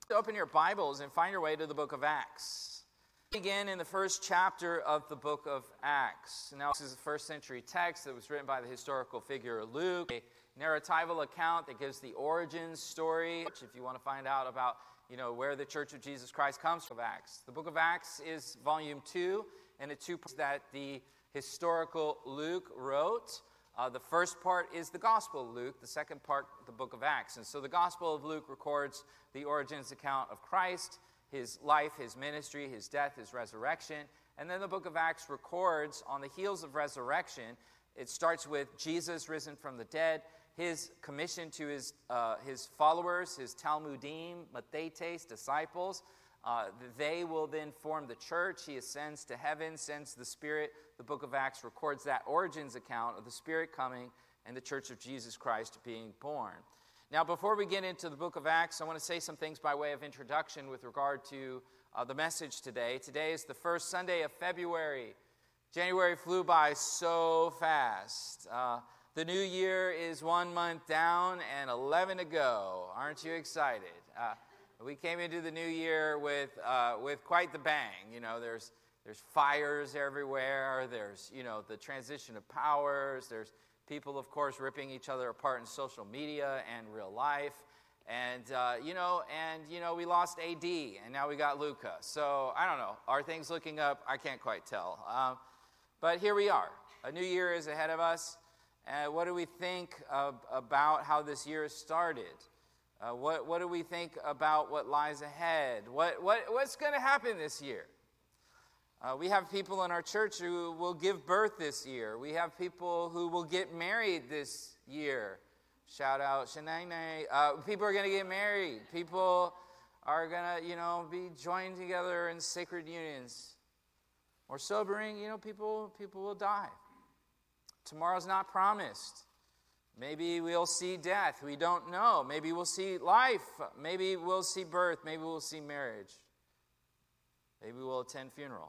Open your Bibles and find your way to the book of Acts. Begin in the first chapter of the book of Acts. Now, this is a first century text that was written by the historical figure Luke, a narratival account that gives the origin story. If you want to find out about, where the Church of Jesus Christ comes from, Acts. The book of Acts is volume 2, and the two parts that the historical Luke wrote. The first part is the Gospel of Luke, the second part, the book of Acts. And so the Gospel of Luke records the origins account of Christ, his life, his ministry, his death, his resurrection. And then the book of Acts records, on the heels of resurrection, it starts with Jesus risen from the dead, his commission to his followers, his Talmudim, Mathetes, disciples. They will then form the church. He ascends to heaven, sends the Spirit. The book of Acts records that origins account of the Spirit coming and the Church of Jesus Christ being born. Now, before we get into the book of Acts, I want to say some things by way of introduction with regard to the message today. Today is the first Sunday of February. January flew by so fast. The new year is 1 month down and 11 to go. Aren't you excited? We came into the new year with quite the bang. There's fires everywhere. There's, the transition of powers. There's people, of course, ripping each other apart in social media and real life. And, we lost AD, and now we got Luca. So, I don't know. Are things looking up? I can't quite tell. But here we are. A new year is ahead of us. What do we think about how this year has started? What do we think about what lies ahead? What's going to happen this year? We have people in our church who will give birth this year. We have people who will get married this year. Shout out Shanae. People are going to get married. People are going to, be joined together in sacred unions. More sobering, people will die. Tomorrow's not promised. Maybe we'll see death. We don't know. Maybe we'll see life. Maybe we'll see birth. Maybe we'll see marriage. Maybe we'll attend funerals.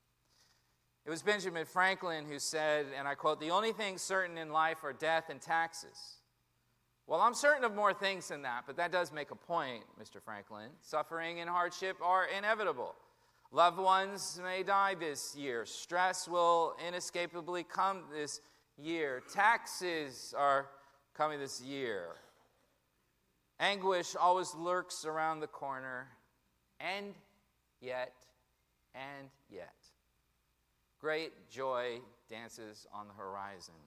It was Benjamin Franklin who said, and I quote, "The only things certain in life are death and taxes." Well, I'm certain of more things than that, but that does make a point, Mr. Franklin. Suffering and hardship are inevitable. Loved ones may die this year. Stress will inescapably come this year. Taxes are coming this year. Anguish always lurks around the corner. And yet, great joy dances on the horizon.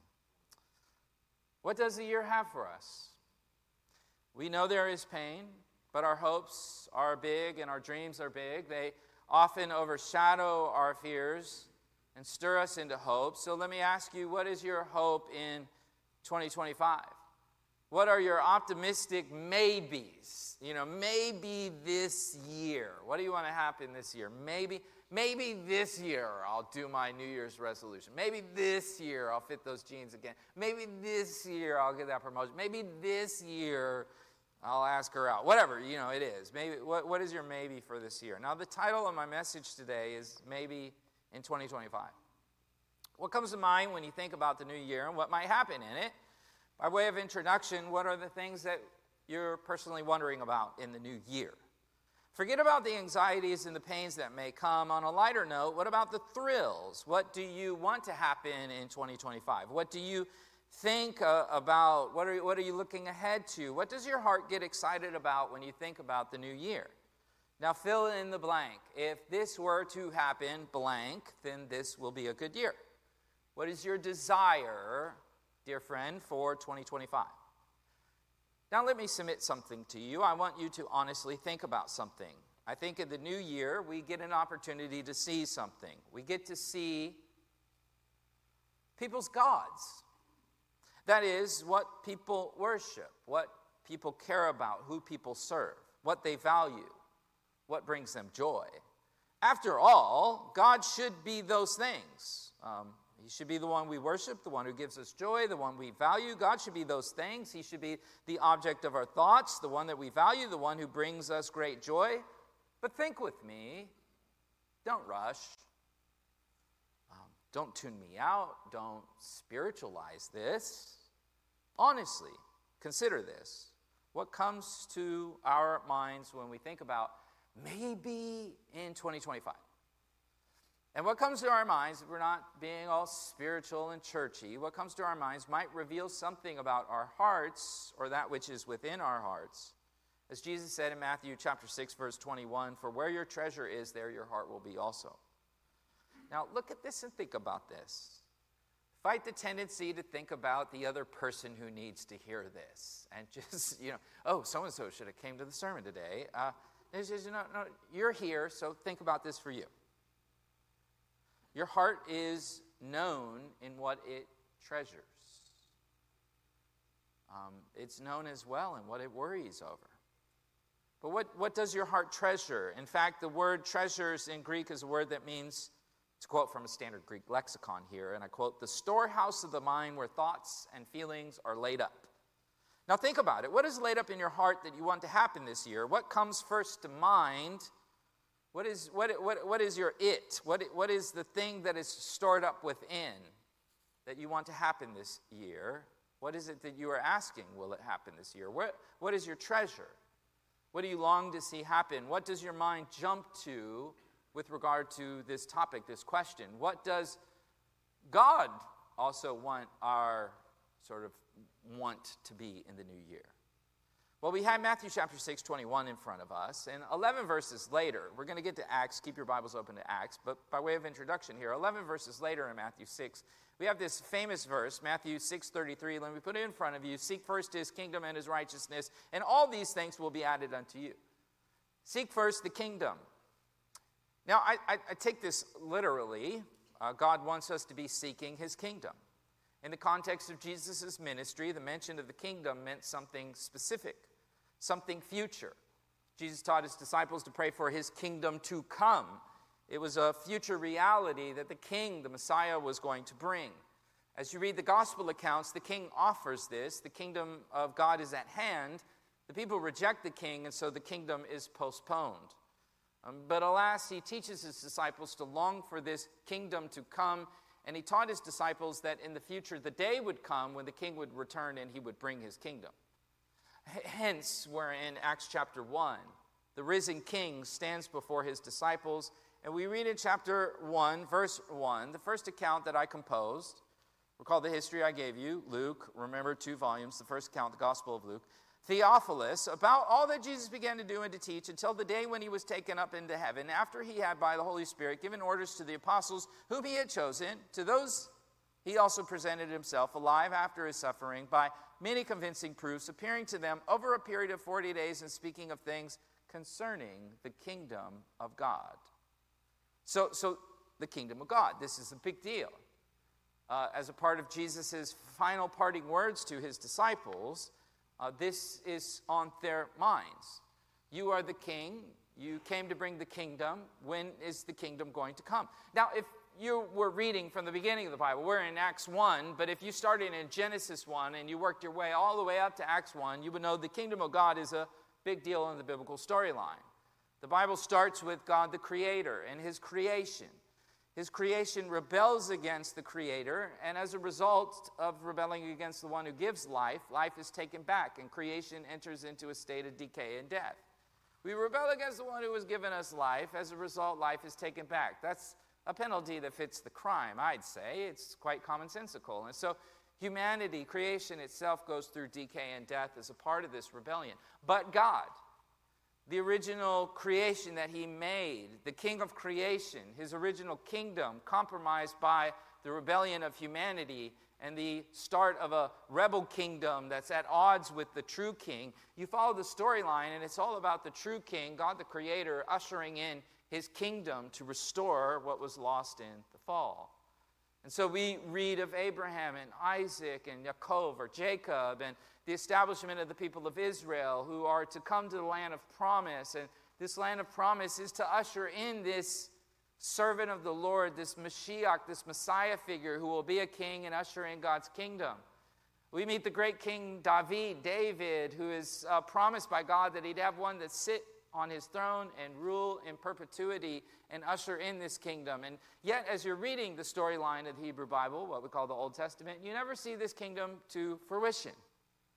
What does the year have for us? We know there is pain, but our hopes are big and our dreams are big. They often overshadow our fears and stir us into hope. So let me ask you, what is your hope in 2025? What are your optimistic maybes? Maybe this year. What do you want to happen this year? Maybe this year I'll do my New Year's resolution. Maybe this year I'll fit those jeans again. Maybe this year I'll get that promotion. Maybe this year I'll ask her out. Whatever, it is. Maybe. What is your maybe for this year? Now, the title of my message today is Maybe in 2025. What comes to mind when you think about the new year and what might happen in it? By way of introduction, what are the things that you're personally wondering about in the new year? Forget about the anxieties and the pains that may come. On a lighter note, what about the thrills? What do you want to happen in 2025? What do you think about? What are you looking ahead to? What does your heart get excited about when you think about the new year? Now fill in the blank. If this were to happen, blank, then this will be a good year. What is your desire, dear friend, for 2025? Now let me submit something to you. I want you to honestly think about something. I think in the new year, we get an opportunity to see something. We get to see people's gods. That is, what people worship, what people care about, who people serve, what they value, what brings them joy. After all, God should be those things. He should be the one we worship, the one who gives us joy, the one we value. God should be those things. He should be the object of our thoughts, the one that we value, the one who brings us great joy. But think with me. Don't rush. Don't tune me out. Don't spiritualize this. Honestly, consider this. What comes to our minds when we think about maybe in 2025? And what comes to our minds, if we're not being all spiritual and churchy, what comes to our minds might reveal something about our hearts or that which is within our hearts. As Jesus said in Matthew chapter 6, verse 21, "For where your treasure is, there your heart will be also." Now, look at this and think about this. Fight the tendency to think about the other person who needs to hear this. And just, oh, so-and-so should have came to the sermon today. No, you're here, so think about this for you. Your heart is known in what it treasures. It's known as well in what it worries over. But what does your heart treasure? In fact, the word treasures in Greek is a word that means, it's a quote from a standard Greek lexicon here, and I quote, "the storehouse of the mind where thoughts and feelings are laid up." Now think about it. What is laid up in your heart that you want to happen this year? What comes first to mind? What is your it? What is the thing that is stored up within that you want to happen this year? What is it that you are asking, will it happen this year? What is your treasure? What do you long to see happen? What does your mind jump to with regard to this topic, this question? What does God also want our sort of want to be in the new year? Well, we have Matthew chapter 6, 21 in front of us, and 11 verses later, we're going to get to Acts. Keep your Bibles open to Acts, but by way of introduction here, 11 verses later in Matthew 6, we have this famous verse, Matthew 6:33. Let me put it in front of you. "Seek first his kingdom and his righteousness, and all these things will be added unto you." Seek first the kingdom. Now, I take this literally. God wants us to be seeking his kingdom. In the context of Jesus' ministry, the mention of the kingdom meant something specific, something future. Jesus taught his disciples to pray for his kingdom to come. It was a future reality that the king, the Messiah, was going to bring. As you read the gospel accounts, the king offers this. The kingdom of God is at hand. The people reject the king, and so the kingdom is postponed. But alas, he teaches his disciples to long for this kingdom to come, and he taught his disciples that in the future the day would come when the king would return and he would bring his kingdom. Hence, we're in Acts chapter 1. The risen king stands before his disciples, and we read in chapter 1, verse 1, the first account that I composed. Recall the history I gave you. Luke, remember 2 volumes, the first account, the Gospel of Luke. Theophilus, about all that Jesus began to do and to teach until the day when he was taken up into heaven, after he had by the Holy Spirit given orders to the apostles whom he had chosen. To those he also presented himself alive after his suffering by many convincing proofs, appearing to them over a period of 40 days and speaking of things concerning the kingdom of God. So the kingdom of God, this is a big deal. As a part of Jesus' final parting words to his disciples, this is on their minds. You are the king. You came to bring the kingdom. When is the kingdom going to come? Now, if you were reading from the beginning of the Bible, we're in Acts 1, but if you started in Genesis 1 and you worked your way all the way up to Acts 1, you would know the kingdom of God is a big deal in the biblical storyline. The Bible starts with God the Creator and his creation. His creation rebels against the Creator, and as a result of rebelling against the one who gives life, life is taken back, and creation enters into a state of decay and death. We rebel against the one who has given us life. As a result, life is taken back. That's a penalty that fits the crime, I'd say. It's quite commonsensical. And so humanity, creation itself, goes through decay and death as a part of this rebellion. But God, the original creation that he made, the king of creation, his original kingdom, compromised by the rebellion of humanity and the start of a rebel kingdom that's at odds with the true king. You follow the storyline, and it's all about the true king, God the Creator, ushering in his kingdom to restore what was lost in the fall. And so we read of Abraham and Isaac and Yaakov or Jacob and the establishment of the people of Israel who are to come to the land of promise. And this land of promise is to usher in this servant of the Lord, this Mashiach, this Messiah figure who will be a king and usher in God's kingdom. We meet the great King David, who is promised by God that he'd have one that sit on his throne and rule in perpetuity and usher in this kingdom. And yet, as you're reading the storyline of the Hebrew Bible, what we call the Old Testament, you never see this kingdom to fruition.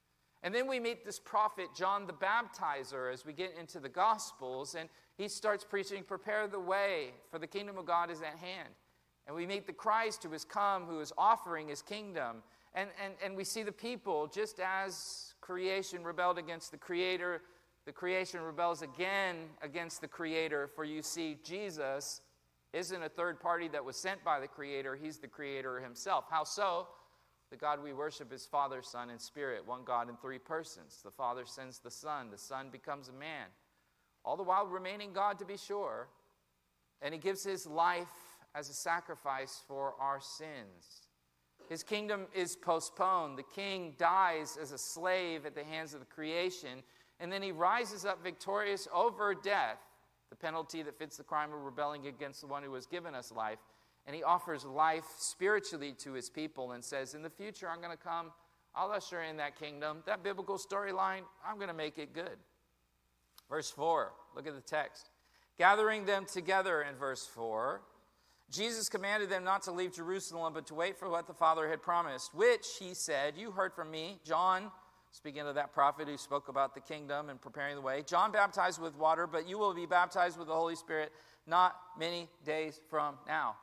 And then we meet this prophet, John the Baptizer, as we get into the Gospels, and he starts preaching, prepare the way, for the kingdom of God is at hand. And we meet the Christ who has come, who is offering his kingdom. And we see the people, just as creation rebelled against the Creator, the creation rebels again against the Creator. For you see, Jesus isn't a third party that was sent by the Creator. He's the Creator himself. How so? The God we worship is Father, Son, and Spirit, one God in three persons. The Father sends the Son becomes a man, all the while remaining God to be sure, and he gives his life as a sacrifice for our sins. His kingdom is postponed. The king dies as a slave at the hands of the creation, and then he rises up victorious over death, the penalty that fits the crime of rebelling against the one who has given us life. And he offers life spiritually to his people and says, in the future I'm going to come, I'll usher in that kingdom. That biblical storyline, I'm going to make it good. Verse 4, look at the text. Gathering them together in verse 4, Jesus commanded them not to leave Jerusalem, but to wait for what the Father had promised, which, he said, you heard from me. John, speaking of that prophet who spoke about the kingdom and preparing the way, John baptized with water, but you will be baptized with the Holy Spirit not many days from now.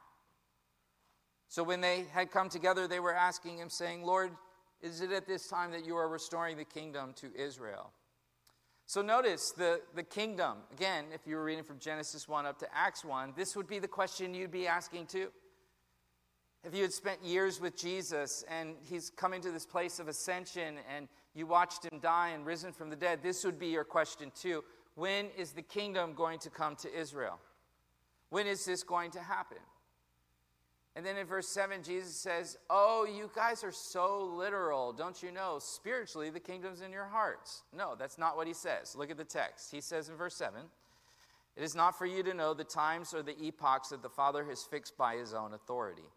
So when they had come together, they were asking him, saying, Lord, is it at this time that you are restoring the kingdom to Israel? So notice the kingdom. Again, if you were reading from Genesis 1 up to Acts 1, this would be the question you'd be asking too. If you had spent years with Jesus and he's coming to this place of ascension and you watched him die and risen from the dead, this would be your question too. When is the kingdom going to come to Israel? When is this going to happen? And then in verse 7, Jesus says, oh, you guys are so literal. Don't you know, spiritually, the kingdom's in your hearts. No, that's not what he says. Look at the text. He says in verse 7, it is not for you to know the times or the epochs that the Father has fixed by his own authority.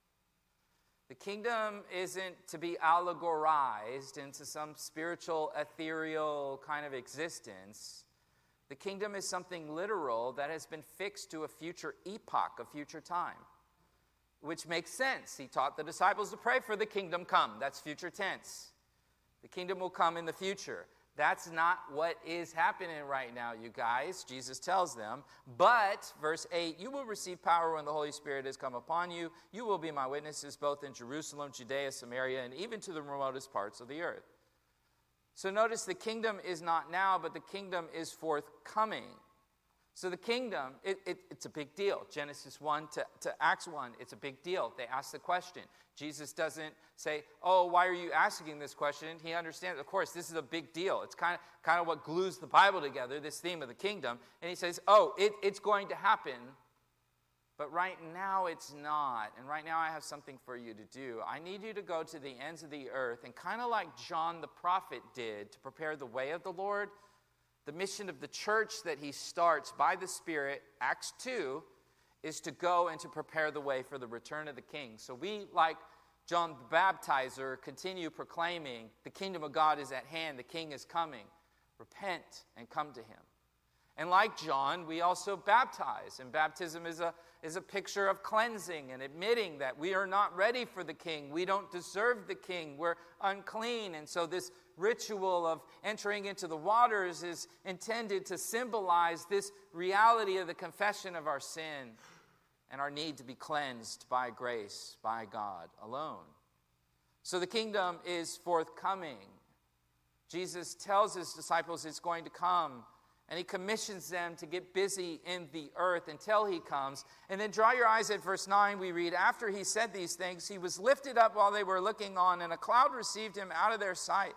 The kingdom isn't to be allegorized into some spiritual, ethereal kind of existence. The kingdom is something literal that has been fixed to a future epoch, a future time. Which makes sense. He taught the disciples to pray for the kingdom come. That's future tense. The kingdom will come in the future. That's not what is happening right now, you guys. Jesus tells them. But, verse 8, you will receive power when the Holy Spirit has come upon you. You will be my witnesses both in Jerusalem, Judea, Samaria, and even to the remotest parts of the earth. So notice the kingdom is not now, but the kingdom is forthcoming. So the kingdom, it's a big deal. Genesis 1 to Acts 1, it's a big deal. They ask the question. Jesus doesn't say, oh, why are you asking this question? He understands, of course, this is a big deal. It's kind of what glues the Bible together, this theme of the kingdom. And he says, oh, it's going to happen, but right now it's not. And right now I have something for you to do. I need you to go to the ends of the earth, and kind of like John the prophet did to prepare the way of the Lord, the mission of the church that he starts by the Spirit, Acts 2, is to go and to prepare the way for the return of the King. So we, like John the Baptizer, continue proclaiming the kingdom of God is at hand, the King is coming. Repent and come to him. And like John, we also baptize. And baptism is a picture of cleansing and admitting that we are not ready for the King. We don't deserve the King. We're unclean. And so this ritual of entering into the waters is intended to symbolize this reality of the confession of our sin and our need to be cleansed by grace, by God alone. So the kingdom is forthcoming. Jesus tells his disciples it's going to come, and he commissions them to get busy in the earth until he comes. And then draw your eyes at verse 9. We read, after he said these things, he was lifted up while they were looking on, and a cloud received him out of their sight.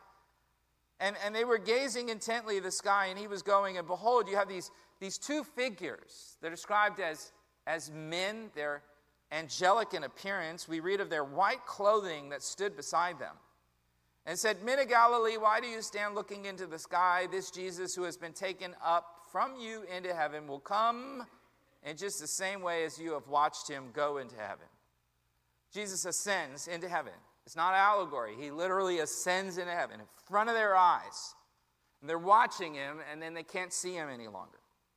And they were gazing intently at the sky, and he was going, and behold, you have these two figures. They're described as men. They're angelic in appearance. We read of their white clothing that stood beside them. And said, Men of Galilee, why do you stand looking into the sky? This Jesus who has been taken up from you into heaven will come in just the same way as you have watched him go into heaven. Jesus ascends into heaven. It's not allegory. He literally ascends into heaven in front of their eyes. And they're watching him, and then they can't see him any longer.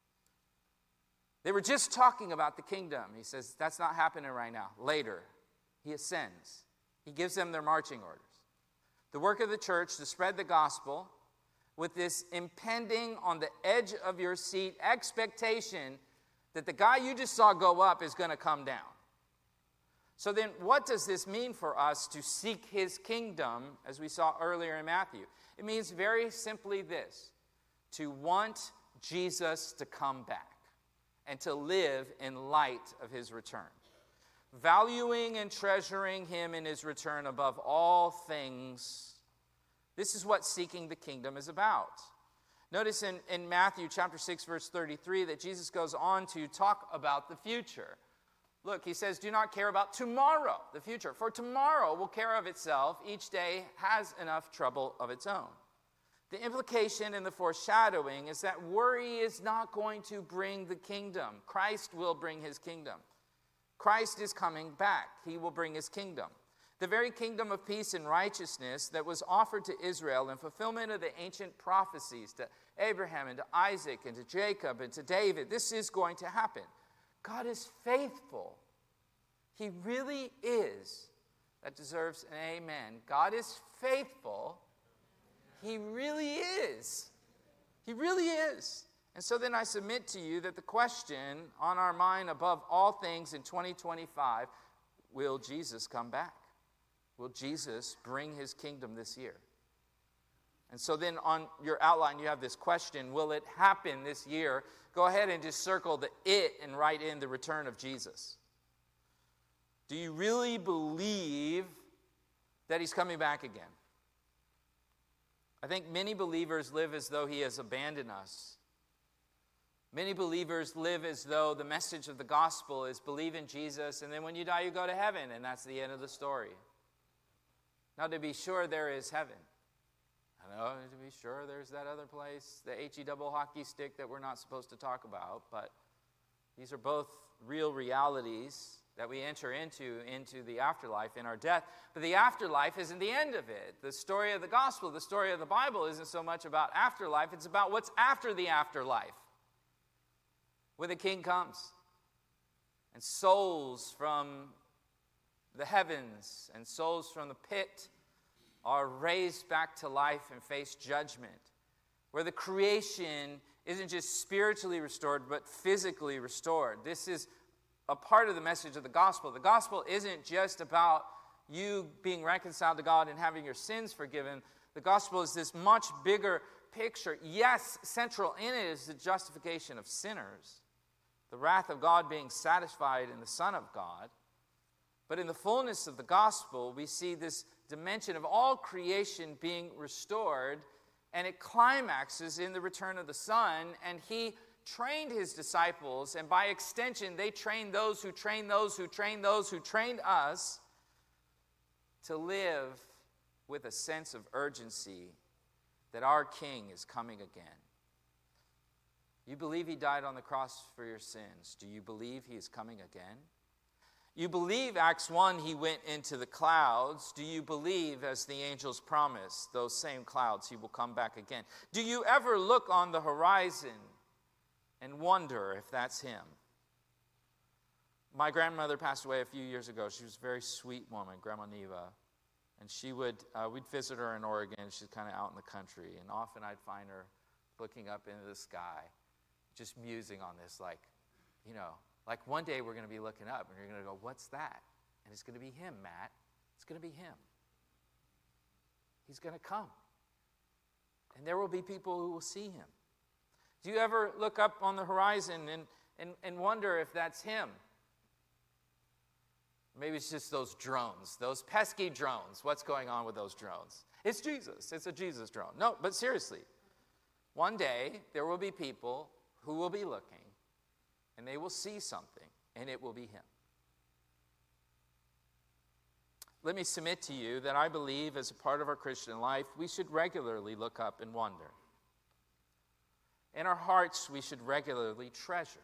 They were just talking about the kingdom. He says, that's not happening right now. Later, he ascends. He gives them their marching orders. The work of the church to spread the gospel with this impending on the edge of your seat expectation that the guy you just saw go up is going to come down. So then what does this mean for us to seek his kingdom, as we saw earlier in Matthew? It means very simply this: to want Jesus to come back and to live in light of his return, valuing and treasuring him in his return above all things. This is what seeking the kingdom is about. Notice in Matthew chapter 6, verse 33, that Jesus goes on to talk about the future. Look, he says, do not care about tomorrow, the future, for tomorrow will care of itself. Each day has enough trouble of its own. The implication and the foreshadowing is that worry is not going to bring the kingdom. Christ will bring his kingdom. Christ is coming back. He will bring his kingdom. The very kingdom of peace and righteousness that was offered to Israel in fulfillment of the ancient prophecies to Abraham and to Isaac and to Jacob and to David, this is going to happen. God is faithful. He really is. That deserves an amen. God is faithful. He really is. He really is. And so then I submit to you that the question on our mind above all things in 2025, will Jesus come back? Will Jesus bring his kingdom this year? And so then on your outline, you have this question: will it happen this year? Go ahead and just circle the "it" and write in the return of Jesus. Do you really believe that he's coming back again? I think many believers live as though he has abandoned us. Many believers live as though the message of the gospel is believe in Jesus, and then when you die, you go to heaven, and that's the end of the story. Now, to be sure, there is heaven. I know, to be sure, there's that other place, the HE double hockey stick that we're not supposed to talk about, but these are both real realities that we enter into the afterlife in our death. But the afterlife isn't the end of it. The story of the gospel, the story of the Bible isn't so much about afterlife, it's about what's after the afterlife, when the King comes and souls from the heavens and souls from the pit are raised back to life and face judgment, where the creation isn't just spiritually restored, but physically restored. This is a part of the message of the gospel. The gospel isn't just about you being reconciled to God and having your sins forgiven. The gospel is this much bigger picture. Yes, central in it is the justification of sinners, the wrath of God being satisfied in the Son of God. But in the fullness of the gospel, we see this dimension of all creation being restored, and it climaxes in the return of the Son, and he trained his disciples, and by extension, they trained those who trained those who trained those who trained us to live with a sense of urgency that our King is coming again. You believe he died on the cross for your sins. Do you believe he is coming again? You believe, Acts 1, he went into the clouds. Do you believe, as the angels promised, those same clouds, he will come back again? Do you ever look on the horizon and wonder if that's him? My grandmother passed away a few years ago. She was a very sweet woman, Grandma Neva. And we'd visit her in Oregon. She's kind of out in the country. And often I'd find her looking up into the sky, just musing on this, like one day we're going to be looking up and you're going to go, what's that? And it's going to be him, Matt. It's going to be him. He's going to come. And there will be people who will see him. Do you ever look up on the horizon and wonder if that's him? Maybe it's just those drones, those pesky drones. What's going on with those drones? It's Jesus. It's a Jesus drone. No, but seriously, one day there will be people who will be looking, and they will see something, and it will be him. Let me submit to you that I believe as a part of our Christian life, we should regularly look up and wonder. In our hearts, we should regularly treasure.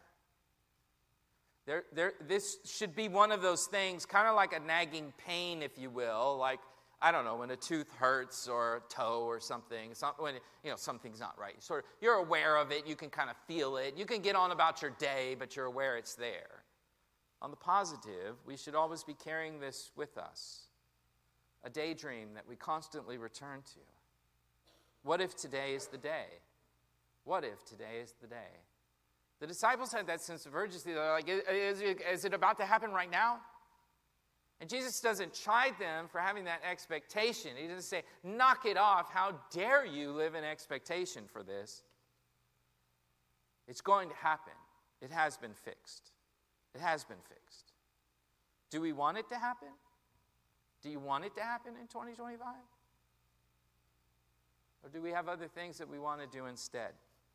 This should be one of those things, kind of like a nagging pain, if you will, like, I don't know, when a tooth hurts or a toe or something, when something's not right. You're aware of it, you can kind of feel it, you can get on about your day, but you're aware it's there. On the positive, we should always be carrying this with us. a daydream that we constantly return to. What if today is the day? What if today is the day? The disciples had that sense of urgency. They're like, is it about to happen right now? And Jesus doesn't chide them for having that expectation. He doesn't say, knock it off. How dare you live in expectation for this? It's going to happen. It has been fixed. It has been fixed. Do we want it to happen? Do you want it to happen in 2025? Or do we have other things that we want to do instead?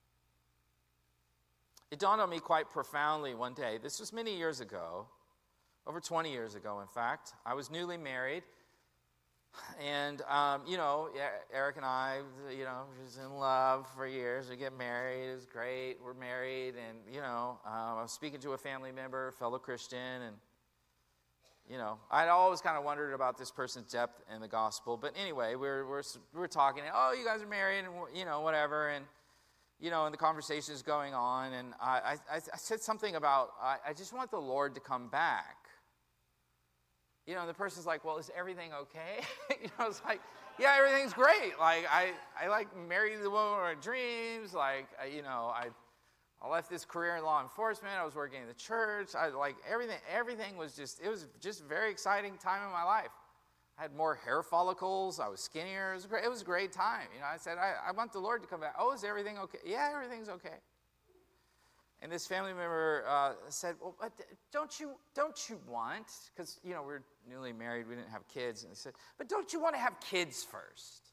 It dawned on me quite profoundly one day. This was many years ago, over 20 years ago, in fact. I was newly married. And, Eric and I, was in love for years. We get married. It was great. We're married. And, I was speaking to a family member, a fellow Christian. And, I'd always kind of wondered about this person's depth in the gospel. But anyway, we're talking. Oh, you guys are married and, whatever. And, and the conversation is going on. And I said something about, I just want the Lord to come back. The person's like, well, is everything okay? It's like, yeah, everything's great. Like, I married the woman of my dreams. Like, I left this career in law enforcement. I was working in the church. Everything was it was just a very exciting time in my life. I had more hair follicles. I was skinnier. It was a great time. I said, I want the Lord to come back. Oh, is everything okay? Yeah, everything's okay. And this family member said, well, but don't you want, because, we're newly married, we didn't have kids, and they said, but don't you want to have kids first?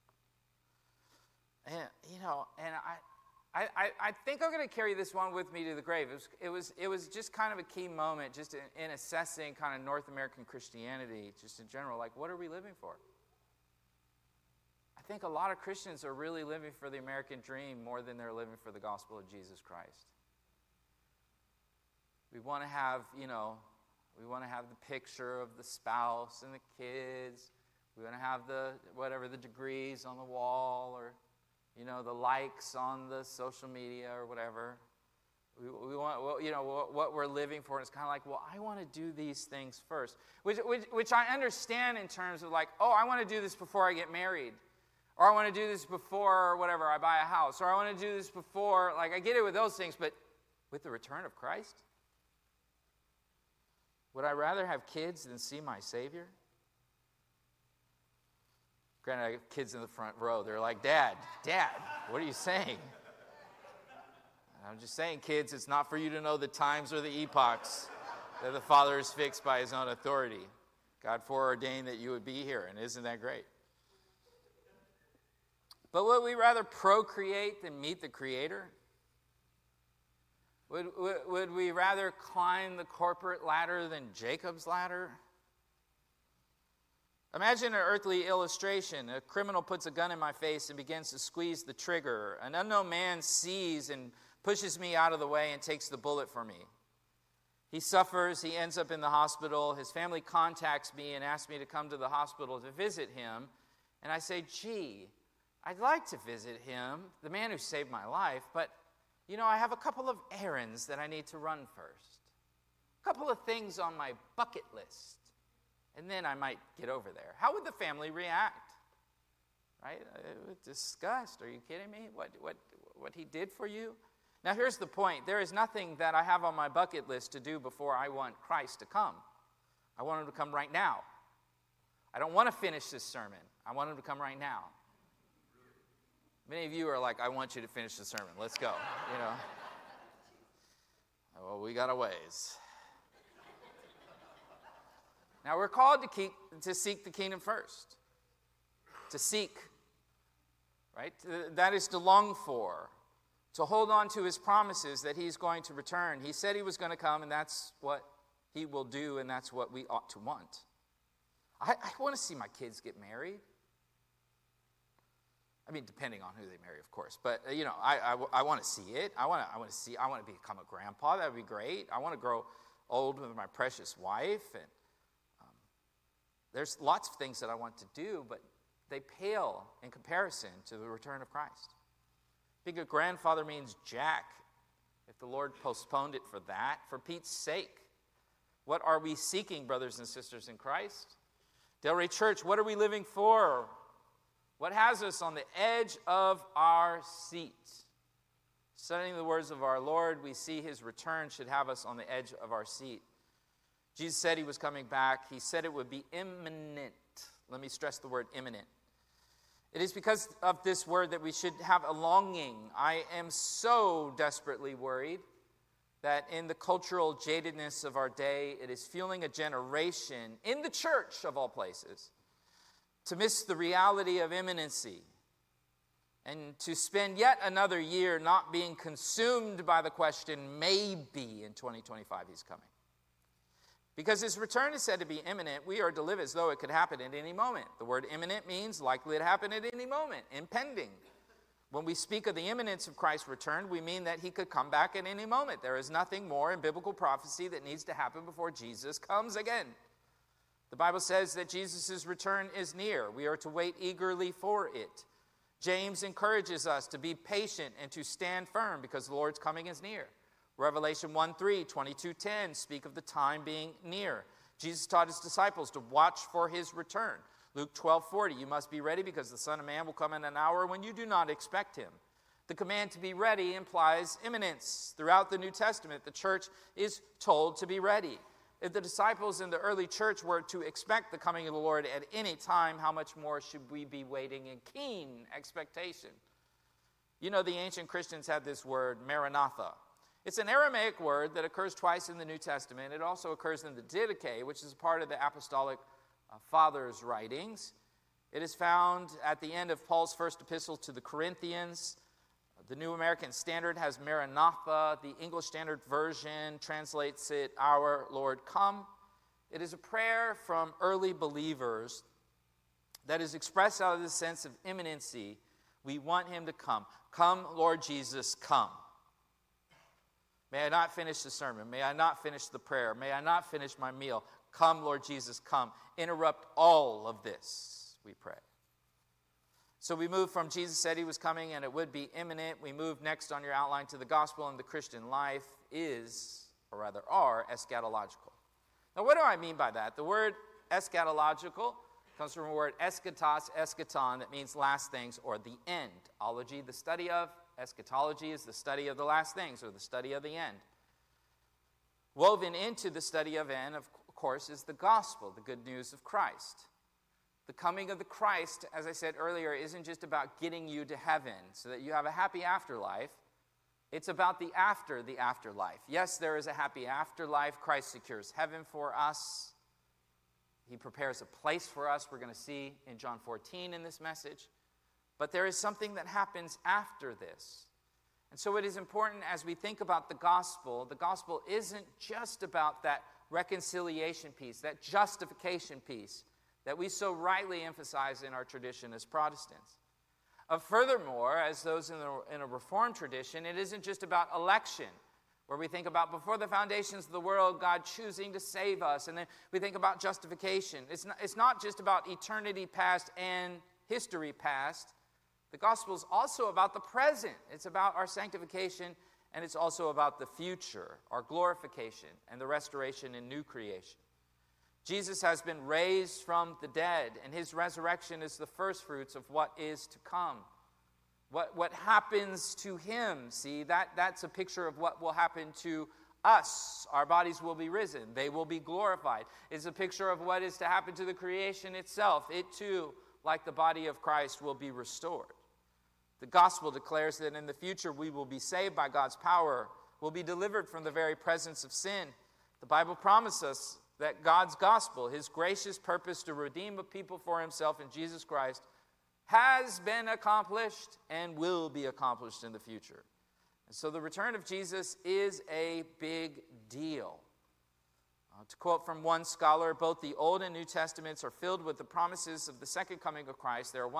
And, I think I'm going to carry this one with me to the grave. It was just kind of a key moment just in assessing kind of North American Christianity, just in general, like, what are we living for? I think a lot of Christians are really living for the American dream more than they're living for the gospel of Jesus Christ. We want to have, the picture of the spouse and the kids. We want to have the degrees on the wall, or, the likes on the social media or whatever. We want, what we're living for. And it's kind of like, well, I want to do these things first, which I understand in terms of like, oh, I want to do this before I get married, or I want to do this before whatever I buy a house, or I want to do this before. Like, I get it with those things, but with the return of Christ. Would I rather have kids than see my Savior? Granted, I have kids in the front row. They're like, Dad, what are you saying? I'm just saying, kids, it's not for you to know the times or the epochs that the Father is fixed by his own authority. God foreordained that you would be here, and isn't that great? But would we rather procreate than meet the Creator? Would we rather climb the corporate ladder than Jacob's ladder? Imagine an earthly illustration. A criminal puts a gun in my face and begins to squeeze the trigger. An unknown man sees and pushes me out of the way and takes the bullet for me. He suffers. He ends up in the hospital. His family contacts me and asks me to come to the hospital to visit him. And I say, gee, I'd like to visit him, the man who saved my life, but I have a couple of errands that I need to run first. A couple of things on my bucket list. And then I might get over there. How would the family react? Right? With disgust. Are you kidding me? What he did for you? Now here's the point. There is nothing that I have on my bucket list to do before I want Christ to come. I want him to come right now. I don't want to finish this sermon. I want him to come right now. Many of you are like, I want you to finish the sermon. Let's go. Well, we got a ways. Now, we're called to seek the kingdom first. To seek, right? That is to long for. To hold on to his promises that he's going to return. He said he was going to come, and that's what he will do, and that's what we ought to want. I want to see my kids get married. I mean, depending on who they marry, of course. But, I want to see it. I want to become a grandpa. That would be great. I want to grow old with my precious wife. And there's lots of things that I want to do, but they pale in comparison to the return of Christ. Being a grandfather means jack. If the Lord postponed it for that, for Pete's sake. What are we seeking, brothers and sisters in Christ? Delray Church, what are we living for? What has us on the edge of our seat? Studying the words of our Lord, we see his return should have us on the edge of our seat. Jesus said he was coming back. He said it would be imminent. Let me stress the word imminent. It is because of this word that we should have a longing. I am so desperately worried that in the cultural jadedness of our day, it is fueling a generation in the church of all places to miss the reality of imminency and to spend yet another year not being consumed by the question, maybe in 2025 he's coming. Because his return is said to be imminent, we are to live as though it could happen at any moment. The word imminent means likely to happen at any moment, impending. When we speak of the imminence of Christ's return, we mean that he could come back at any moment. There is nothing more in biblical prophecy that needs to happen before Jesus comes again. The Bible says that Jesus' return is near. We are to wait eagerly for it. James encourages us to be patient and to stand firm because the Lord's coming is near. Revelation 1:3, 22:10 speak of the time being near. Jesus taught his disciples to watch for his return. Luke 12:40, you must be ready because the Son of Man will come in an hour when you do not expect him. The command to be ready implies imminence. Throughout the New Testament, the church is told to be ready. If the disciples in the early church were to expect the coming of the Lord at any time, how much more should we be waiting in keen expectation? You know, the ancient Christians had this word, Maranatha. It's an Aramaic word that occurs twice in the New Testament. It also occurs in the Didache, which is part of the apostolic Fathers' writings. It is found at the end of Paul's first epistle to the Corinthians. The New American Standard has Maranatha. The English Standard Version translates it, Our Lord come. It is a prayer from early believers that is expressed out of the sense of imminency. We want him to come. Come, Lord Jesus, come. May I not finish the sermon. May I not finish the prayer. May I not finish my meal. Come, Lord Jesus, come. Interrupt all of this, we pray. So we move from Jesus said he was coming and it would be imminent. We move next on your outline to the gospel and the Christian life is, or rather are, eschatological. Now what do I mean by that? The word eschatological comes from the word eschatos, eschaton, that means last things or the end. Ology, the study of. Eschatology is the study of the last things or the study of the end. Woven into the study of end, of course, is the gospel, the good news of Christ. The coming of the Christ, as I said earlier, isn't just about getting you to heaven so that you have a happy afterlife. It's about the afterlife. Yes, there is a happy afterlife. Christ secures heaven for us. He prepares a place for us. We're going to see in John 14 in this message. But there is something that happens after this. And so it is important as we think about the gospel isn't just about that reconciliation piece, that justification piece that we so rightly emphasize in our tradition as Protestants. Furthermore, as those in a Reformed tradition, it isn't just about election, where we think about before the foundations of the world, God choosing to save us, and then we think about justification. It's not just about eternity past and history past. The gospel is also about the present. It's about our sanctification, and it's also about the future, our glorification, and the restoration and new creation. Jesus has been raised from the dead, and his resurrection is the first fruits of what is to come. What happens to him, see, that's a picture of what will happen to us. Our bodies will be risen. They will be glorified. It's a picture of what is to happen to the creation itself. It too, like the body of Christ, will be restored. The gospel declares that in the future we will be saved by God's power, will be delivered from the very presence of sin. The Bible promises us that God's gospel, his gracious purpose to redeem a people for himself in Jesus Christ, has been accomplished and will be accomplished in the future. And so the return of Jesus is a big deal. To quote from one scholar, both the Old and New Testaments are filled with the promises of the second coming of Christ. There are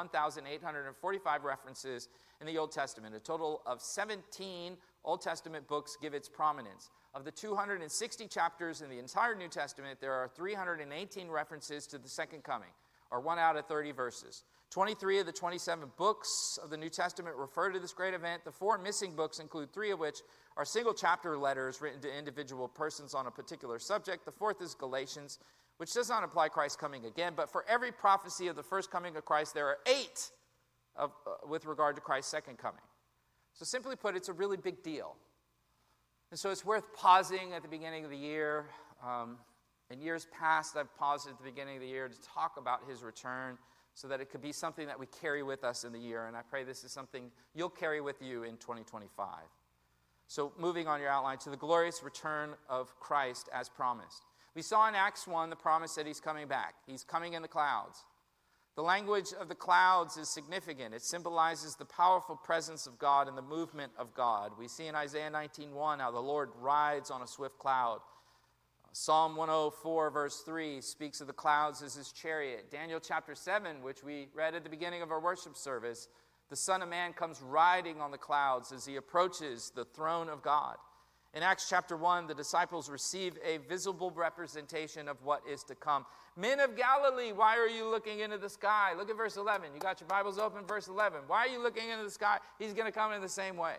1,845 references in the Old Testament. A total of 17 Old Testament books give its prominence. Of the 260 chapters in the entire New Testament, there are 318 references to the second coming, or 1 out of 30 verses. 23 of the 27 books of the New Testament refer to this great event. The 4 missing books include 3 of which are single chapter letters written to individual persons on a particular subject. The 4th is Galatians, which does not imply Christ coming again, but for every prophecy of the first coming of Christ, there are 8 with regard to Christ's second coming. So simply put, it's a really big deal. And so it's worth pausing at the beginning of the year. In years past, I've paused at the beginning of the year to talk about his return so that it could be something that we carry with us in the year. And I pray this is something you'll carry with you in 2025. So moving on your outline to the glorious return of Christ as promised. We saw in Acts 1 the promise that he's coming back. He's coming in the clouds. The language of the clouds is significant. It symbolizes the powerful presence of God and the movement of God. We see in Isaiah 19:1 how the Lord rides on a swift cloud. Psalm 104 verse 3 speaks of the clouds as his chariot. Daniel chapter 7, which we read at the beginning of our worship service, the Son of Man comes riding on the clouds as he approaches the throne of God. In Acts chapter 1, the disciples receive a visible representation of what is to come. Men of Galilee, why are you looking into the sky? Look at verse 11. You got your Bibles open, verse 11. Why are you looking into the sky? He's going to come in the same way.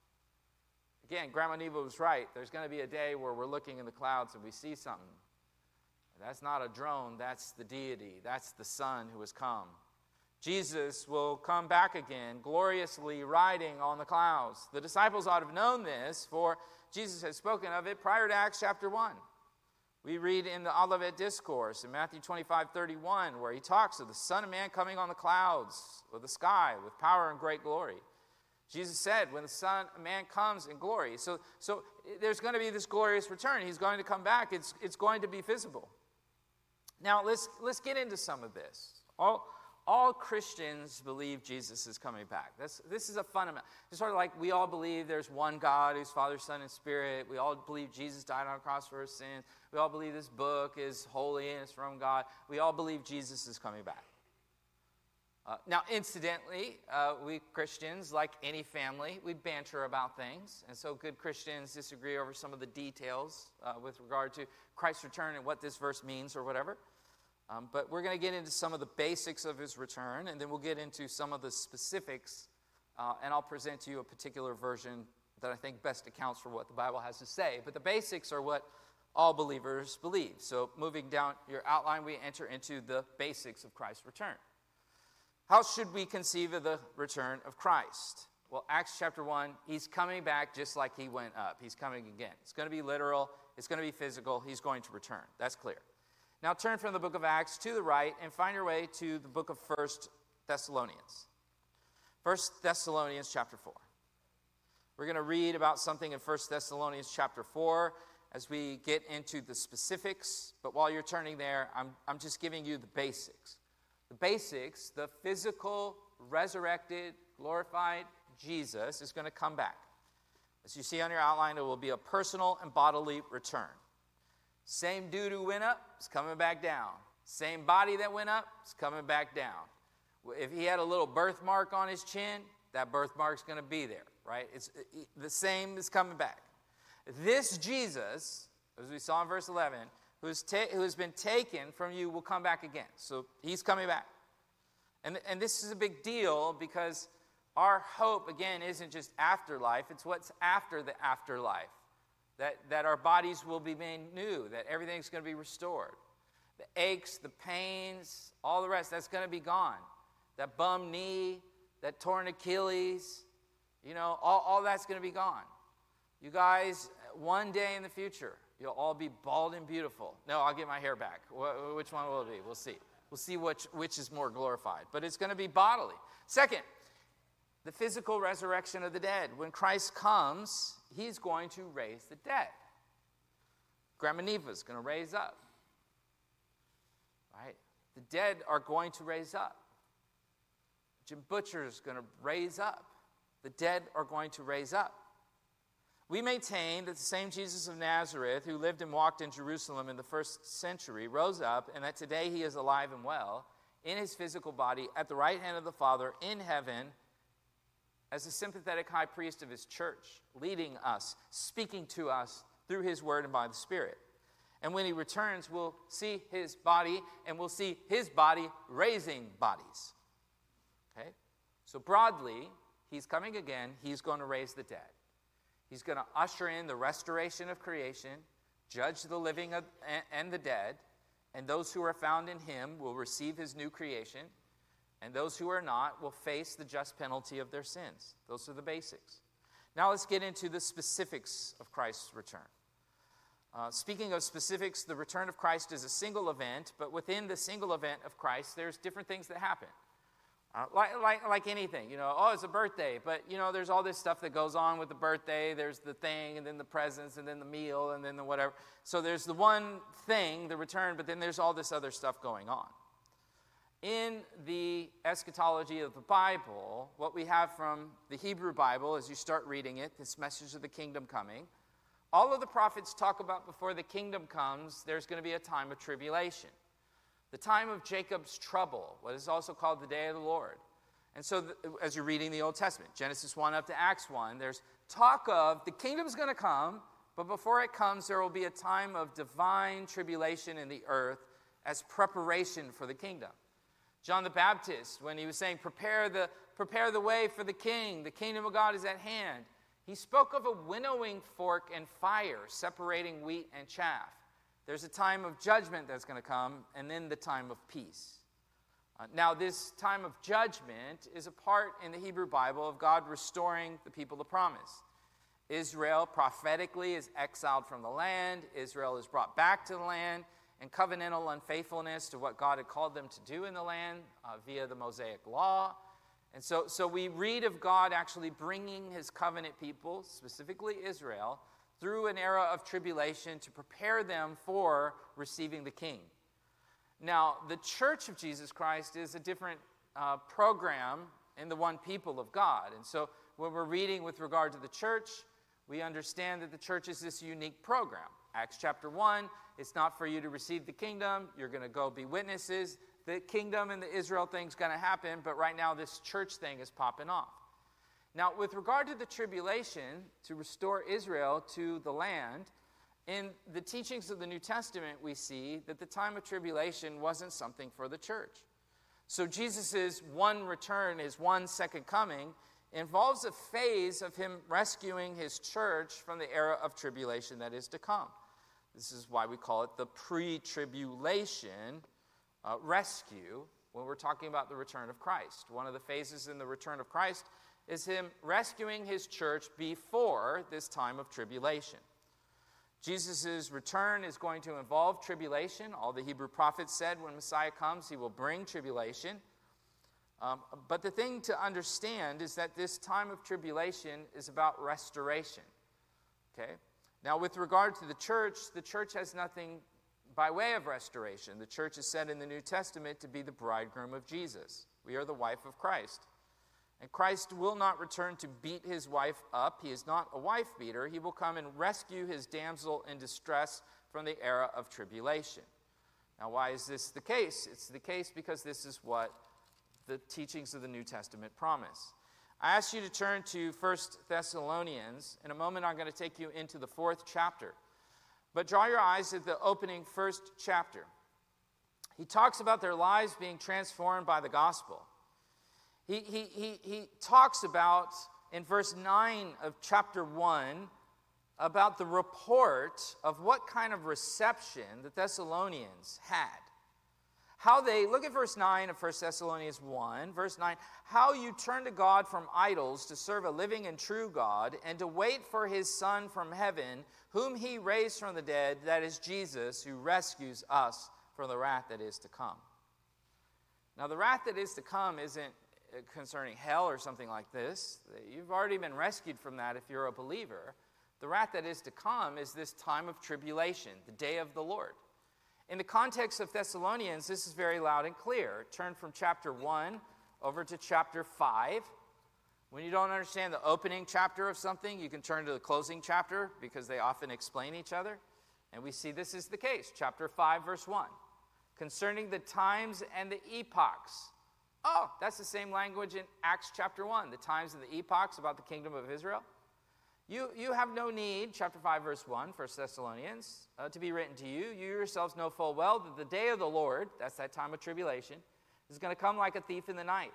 Again, Grandma Neva was right. There's going to be a day where we're looking in the clouds and we see something. That's not a drone. That's the deity. That's the Son who has come. Jesus will come back again, gloriously riding on the clouds. The disciples ought to have known this, for Jesus had spoken of it prior to Acts chapter 1. We read in the Olivet Discourse in Matthew 25:31, where he talks of the Son of Man coming on the clouds of the sky with power and great glory. Jesus said, when the Son of Man comes in glory. So there's going to be this glorious return. He's going to come back. It's going to be visible. Now, let's get into some of this. All Christians believe Jesus is coming back. This is a fundamental. It's sort of like we all believe there's one God who's Father, Son, and Spirit. We all believe Jesus died on the cross for our sins. We all believe this book is holy and it's from God. We all believe Jesus is coming back. Now, incidentally, we Christians, like any family, we banter about things. And so good Christians disagree over some of the details with regard to Christ's return and what this verse means or whatever. But we're going to get into some of the basics of his return, and then we'll get into some of the specifics, and I'll present to you a particular version that I think best accounts for what the Bible has to say. But the basics are what all believers believe. So moving down your outline, we enter into the basics of Christ's return. How should we conceive of the return of Christ? Well, Acts chapter 1, he's coming back just like he went up. He's coming again. It's going to be literal. It's going to be physical. He's going to return. That's clear. Now turn from the book of Acts to the right and find your way to the book of 1 Thessalonians. 1 Thessalonians chapter 4. We're going to read about something in 1 Thessalonians chapter 4 as we get into the specifics. But while you're turning there, I'm just giving you the basics. The basics, the physical, resurrected, glorified Jesus is going to come back. As you see on your outline, it will be a personal and bodily return. Same dude who went up is coming back down. Same body that went up is coming back down. If he had a little birthmark on his chin, that birthmark's going to be there, right? It's the same is coming back. This Jesus, as we saw in verse 11, who has been taken from you will come back again. So he's coming back. And this is a big deal because our hope, again, isn't just afterlife. It's what's after the afterlife. That our bodies will be made new, that everything's going to be restored. The aches, the pains, all the rest, that's going to be gone. That bum knee, that torn Achilles, all that's going to be gone. You guys, one day in the future, you'll all be bald and beautiful. No, I'll get my hair back. Which one will it be? We'll see. We'll see which is more glorified. But it's going to be bodily. Second, the physical resurrection of the dead. When Christ comes, he's going to raise the dead. Grandma Neva's going to raise up. Right? The dead are going to raise up. Jim Butcher's going to raise up. The dead are going to raise up. We maintain that the same Jesus of Nazareth who lived and walked in Jerusalem in the first century rose up, and that today he is alive and well in his physical body at the right hand of the Father in heaven as the sympathetic high priest of his church, leading us, speaking to us through his word and by the Spirit. And when he returns, we'll see his body, and we'll see his body raising bodies. So broadly, he's coming again. He's going to raise the dead. He's going to usher in the restoration of creation, judge the living and the dead, and those who are found in him will receive his new creation, and those who are not will face the just penalty of their sins. Those are the basics. Now let's get into the specifics of Christ's return. Speaking of specifics, the return of Christ is a single event, but within the single event of Christ, there's different things that happen. Like anything, it's a birthday, but, there's all this stuff that goes on with the birthday. There's the thing, and then the presents, and then the meal, and then the whatever. So there's the one thing, the return, but then there's all this other stuff going on. In the eschatology of the Bible, what we have from the Hebrew Bible, as you start reading it, this message of the kingdom coming, all of the prophets talk about before the kingdom comes, there's going to be a time of tribulation. The time of Jacob's trouble, what is also called the day of the Lord. And so as you're reading the Old Testament, Genesis 1 up to Acts 1, there's talk of the kingdom's going to come, but before it comes, there will be a time of divine tribulation in the earth as preparation for the kingdom. John the Baptist, when he was saying, prepare the way for the kingdom of God is at hand, he spoke of a winnowing fork and fire separating wheat and chaff. There's a time of judgment that's going to come, and then the time of peace. Now, this time of judgment is a part in the Hebrew Bible of God restoring the people of promise. Israel prophetically is exiled from the land. Israel is brought back to the land in covenantal unfaithfulness to what God had called them to do in the land via the Mosaic Law. And so we read of God actually bringing his covenant people, specifically Israel, through an era of tribulation to prepare them for receiving the king. Now, the Church of Jesus Christ is a different program in the one people of God. And so when we're reading with regard to the church, we understand that the church is this unique program. Acts chapter 1, it's not for you to receive the kingdom. You're going to go be witnesses. The kingdom and the Israel thing's going to happen, but right now this church thing is popping off. Now, with regard to the tribulation, to restore Israel to the land, in the teachings of the New Testament, we see that the time of tribulation wasn't something for the church. So Jesus' one return, his one second coming, involves a phase of him rescuing his church from the era of tribulation that is to come. This is why we call it the pre-tribulation rescue when we're talking about the return of Christ. One of the phases in the return of Christ is him rescuing his church before this time of tribulation. Jesus' return is going to involve tribulation. All the Hebrew prophets said when Messiah comes, he will bring tribulation. But the thing to understand is that this time of tribulation is about restoration. Okay? Now, with regard to the church has nothing by way of restoration. The church is said in the New Testament to be the bridegroom of Jesus. We are the wife of Christ. And Christ will not return to beat his wife up. He is not a wife beater. He will come and rescue his damsel in distress from the era of tribulation. Now, why is this the case? It's the case because this is what the teachings of the New Testament promise. I ask you to turn to 1 Thessalonians. In a moment, I'm going to take you into the 4th chapter. But draw your eyes at the opening 1st chapter. He talks about their lives being transformed by the gospel. He talks about, in verse 9 of chapter 1, about the report of what kind of reception the Thessalonians had. Look at verse 9 of 1 Thessalonians 1, verse 9, how you turn to God from idols to serve a living and true God, and to wait for his Son from heaven, whom he raised from the dead, that is Jesus, who rescues us from the wrath that is to come. Now, the wrath that is to come isn't concerning hell or something like this. You've already been rescued from that if you're a believer. The wrath that is to come is this time of tribulation, the day of the Lord. In the context of Thessalonians, this is very loud and clear. Turn from chapter 1 over to chapter 5. When you don't understand the opening chapter of something, you can turn to the closing chapter because they often explain each other. And we see this is the case. Chapter 5, verse 1. Concerning the times and the epochs. Oh, that's the same language in Acts chapter 1, the times and the epochs about the kingdom of Israel. You have no need, chapter 5, verse 1, 1 Thessalonians, to be written to you. You yourselves know full well that the day of the Lord, that's that time of tribulation, is going to come like a thief in the night.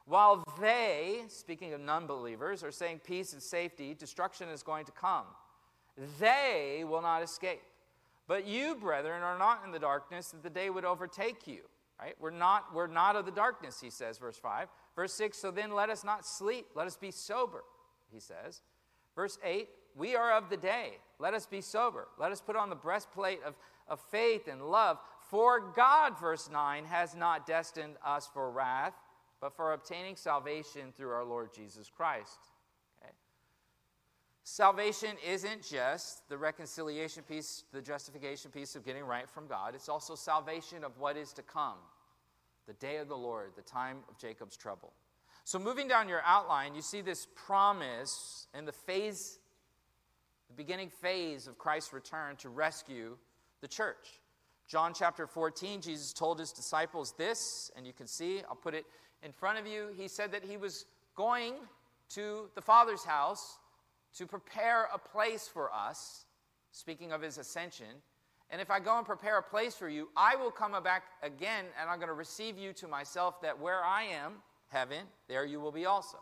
While they, speaking of non-believers, are saying peace and safety, destruction is going to come. They will not escape. But you, brethren, are not in the darkness that the day would overtake you. Right? We're not of the darkness, he says, verse 5. Verse 6, so then let us not sleep, let us be sober, he says. Verse 8, we are of the day, let us be sober. Let us put on the breastplate of faith and love. For God, verse 9, has not destined us for wrath, but for obtaining salvation through our Lord Jesus Christ. Okay? Salvation isn't just the reconciliation piece, the justification piece of getting right from God. It's also salvation of what is to come, the day of the Lord, the time of Jacob's trouble. So moving down your outline, you see this promise in the beginning phase of Christ's return to rescue the church. John chapter 14, Jesus told his disciples this, and you can see, I'll put it in front of you. He said that he was going to the Father's house to prepare a place for us, speaking of his ascension. And if I go and prepare a place for you, I will come back again, and I'm going to receive you to myself, that where I am, heaven, there you will be also.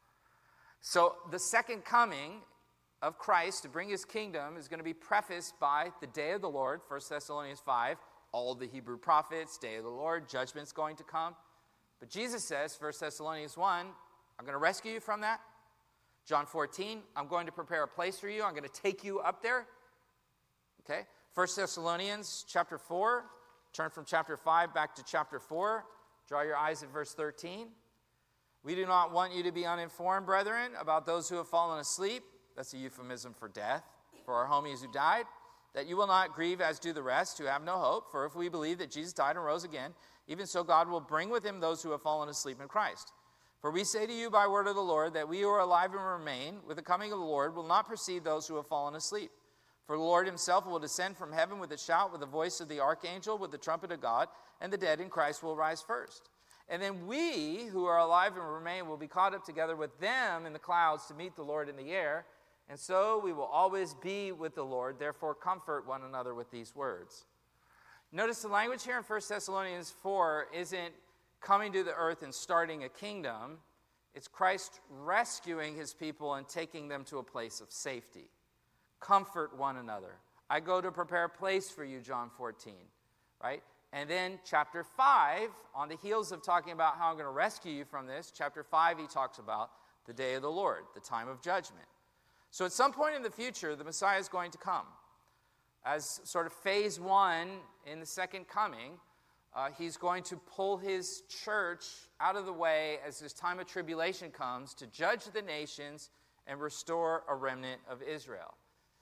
So the second coming of Christ to bring his kingdom is going to be prefaced by the day of the Lord, 1 Thessalonians 5, all the Hebrew prophets, day of the Lord, judgment's going to come. But Jesus says, 1 Thessalonians 1, I'm going to rescue you from that. John 14, I'm going to prepare a place for you. I'm going to take you up there. Okay? 1 Thessalonians chapter 4, turn from chapter 5 back to chapter 4. Draw your eyes at verse 13. We do not want you to be uninformed, brethren, about those who have fallen asleep. That's a euphemism for death, for our homies who died, that you will not grieve as do the rest who have no hope. For if we believe that Jesus died and rose again, even so God will bring with him those who have fallen asleep in Christ. For we say to you by word of the Lord that we who are alive and remain with the coming of the Lord will not precede those who have fallen asleep. For the Lord himself will descend from heaven with a shout, with the voice of the archangel, with the trumpet of God, and the dead in Christ will rise first. And then we who are alive and remain will be caught up together with them in the clouds to meet the Lord in the air. And so we will always be with the Lord. Therefore, comfort one another with these words. Notice the language here in 1 Thessalonians 4 isn't coming to the earth and starting a kingdom. It's Christ rescuing his people and taking them to a place of safety. Comfort one another. I go to prepare a place for you, John 14, right? And then chapter 5, on the heels of talking about how I'm going to rescue you from this, chapter 5, he talks about the day of the Lord, the time of judgment. So at some point in the future, the Messiah is going to come. As sort of phase 1 in the second coming, he's going to pull his church out of the way as this time of tribulation comes to judge the nations and restore a remnant of Israel.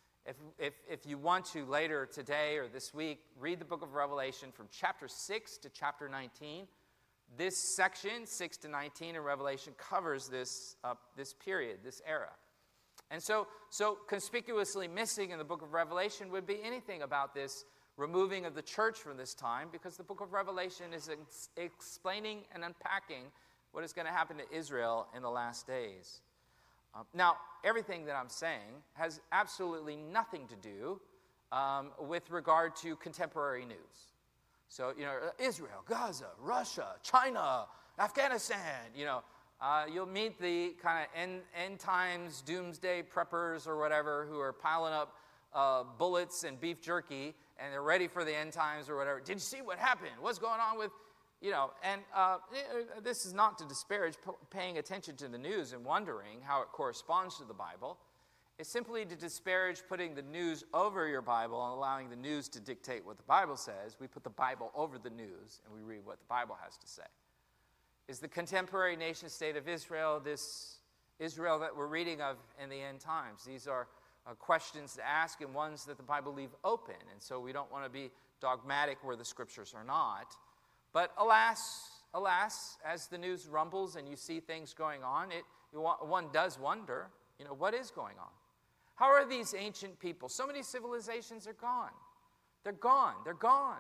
If you want to later today or this week, read the book of Revelation from chapter 6 to chapter 19. This section, 6 to 19 in Revelation, covers this period, this era. And so conspicuously missing in the book of Revelation would be anything about this removing of the church from this time, because the book of Revelation is explaining and unpacking what is going to happen to Israel in the last days. Now, everything that I'm saying has absolutely nothing to do with regard to contemporary news. So, Israel, Gaza, Russia, China, Afghanistan, you'll meet the kind of end times doomsday preppers or whatever who are piling up bullets and beef jerky, and they're ready for the end times or whatever. Did you see what happened? What's going on with, and this is not to disparage paying attention to the news and wondering how it corresponds to the Bible. It's simply to disparage putting the news over your Bible and allowing the news to dictate what the Bible says. We put the Bible over the news and we read what the Bible has to say. Is the contemporary nation state of Israel this Israel that we're reading of in the end times? These are questions to ask and ones that the Bible leaves open. And so we don't want to be dogmatic where the scriptures are not. But alas, as the news rumbles and you see things going on, one does wonder, what is going on? How are these ancient people? So many civilizations are gone. They're gone. They're gone.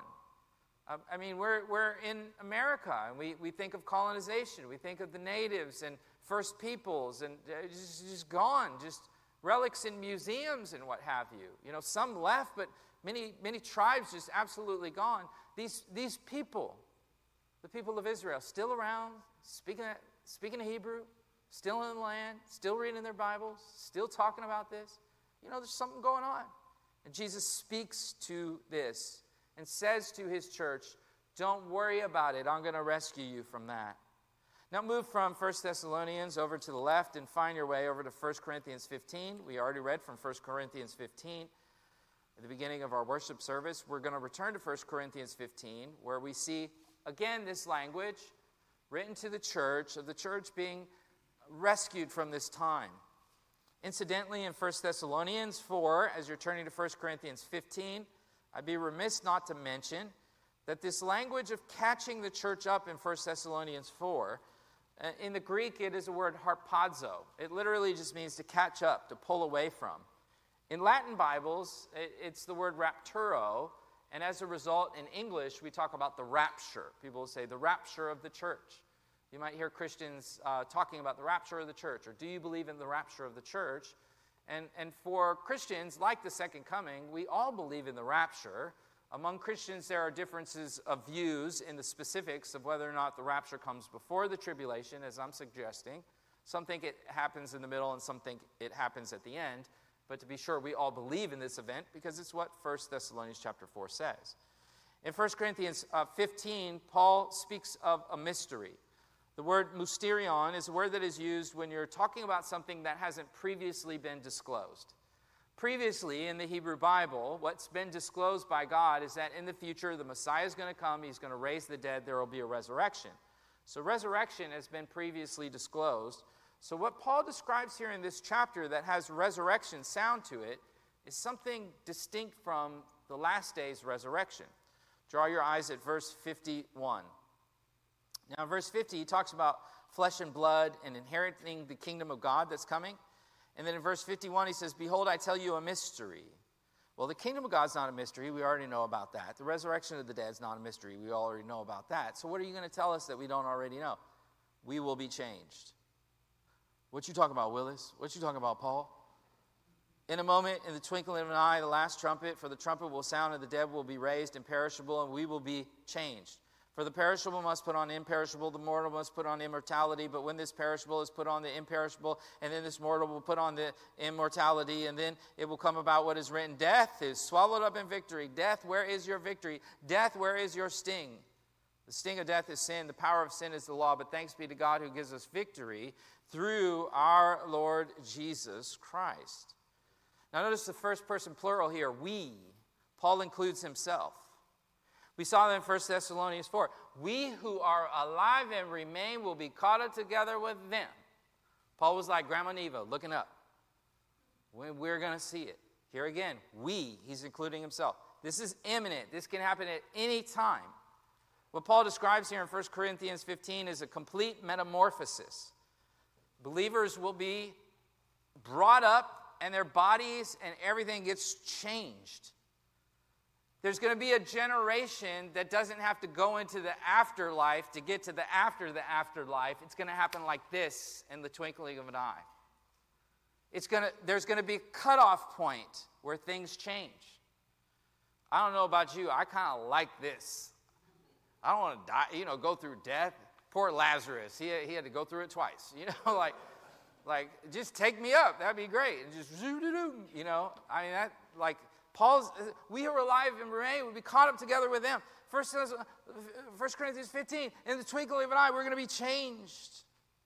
We're in America, and we think of colonization. We think of the natives and first peoples, and just gone, just relics in museums and what have you. Some left, but many tribes just absolutely gone. These people, the people of Israel, still around, speaking speaking Hebrew, still in the land, still reading their Bibles, still talking about this. There's something going on. And Jesus speaks to this and says to his church, don't worry about it. I'm going to rescue you from that. Now move from 1 Thessalonians over to the left and find your way over to 1 Corinthians 15. We already read from 1 Corinthians 15 at the beginning of our worship service. We're going to return to 1 Corinthians 15, where we see, again, this language written to the church, of the church being rescued from this time. Incidentally, in 1 Thessalonians 4, as you're turning to 1 Corinthians 15, I'd be remiss not to mention that this language of catching the church up in 1 Thessalonians 4, in the Greek it is a word harpazo. It literally just means to catch up, to pull away from. In Latin Bibles, it's the word rapturo, and as a result, in English, we talk about the rapture. People will say the rapture of the church. You might hear Christians talking about the rapture of the church, or do you believe in the rapture of the church? And for Christians, like the second coming, we all believe in the rapture. Among Christians, there are differences of views in the specifics of whether or not the rapture comes before the tribulation, as I'm suggesting. Some think it happens in the middle, and some think it happens at the end. But to be sure, we all believe in this event because it's what 1 Thessalonians chapter 4 says. In 1 Corinthians 15, Paul speaks of a mystery. The word mysterion is a word that is used when you're talking about something that hasn't previously been disclosed. Previously, in the Hebrew Bible, what's been disclosed by God is that in the future, the Messiah is going to come, he's going to raise the dead, there will be a resurrection. So resurrection has been previously disclosed. So what Paul describes here in this chapter that has resurrection sound to it is something distinct from the last day's resurrection. Draw your eyes at verse 51. Now, in verse 50, he talks about flesh and blood and inheriting the kingdom of God that's coming. And then in verse 51, he says, behold, I tell you a mystery. Well, the kingdom of God's not a mystery. We already know about that. The resurrection of the dead is not a mystery. We already know about that. So what are you going to tell us that we don't already know? We will be changed. What you talking about, Willis? What you talking about, Paul? In a moment, in the twinkling of an eye, the last trumpet, for the trumpet will sound and the dead will be raised imperishable, and we will be changed. For the perishable must put on imperishable, the mortal must put on immortality. But when this perishable is put on the imperishable, and then this mortal will put on the immortality, and then it will come about what is written. Death is swallowed up in victory. Death, where is your victory? Death, where is your sting? The sting of death is sin. The power of sin is the law. But thanks be to God who gives us victory through our Lord Jesus Christ. Now notice the first person plural here, we. Paul includes himself. We saw that in 1 Thessalonians 4. We who are alive and remain will be caught up together with them. Paul was like Grandma Neva, looking up. We're going to see it. Here again, we, he's including himself. This is imminent. This can happen at any time. What Paul describes here in 1 Corinthians 15 is a complete metamorphosis. Believers will be brought up, and their bodies and everything gets changed. There's going to be a generation that doesn't have to go into the afterlife to get to the afterlife. It's going to happen like this in the twinkling of an eye. There's going to be a cutoff point where things change. I don't know about you. I kind of like this. I don't want to die, go through death. Poor Lazarus. He had to go through it twice. Like just take me up. That'd be great. And just Paul's, we who are alive and remain will be caught up together with them. 1 Corinthians 15, in the twinkling of an eye, we're going to be changed.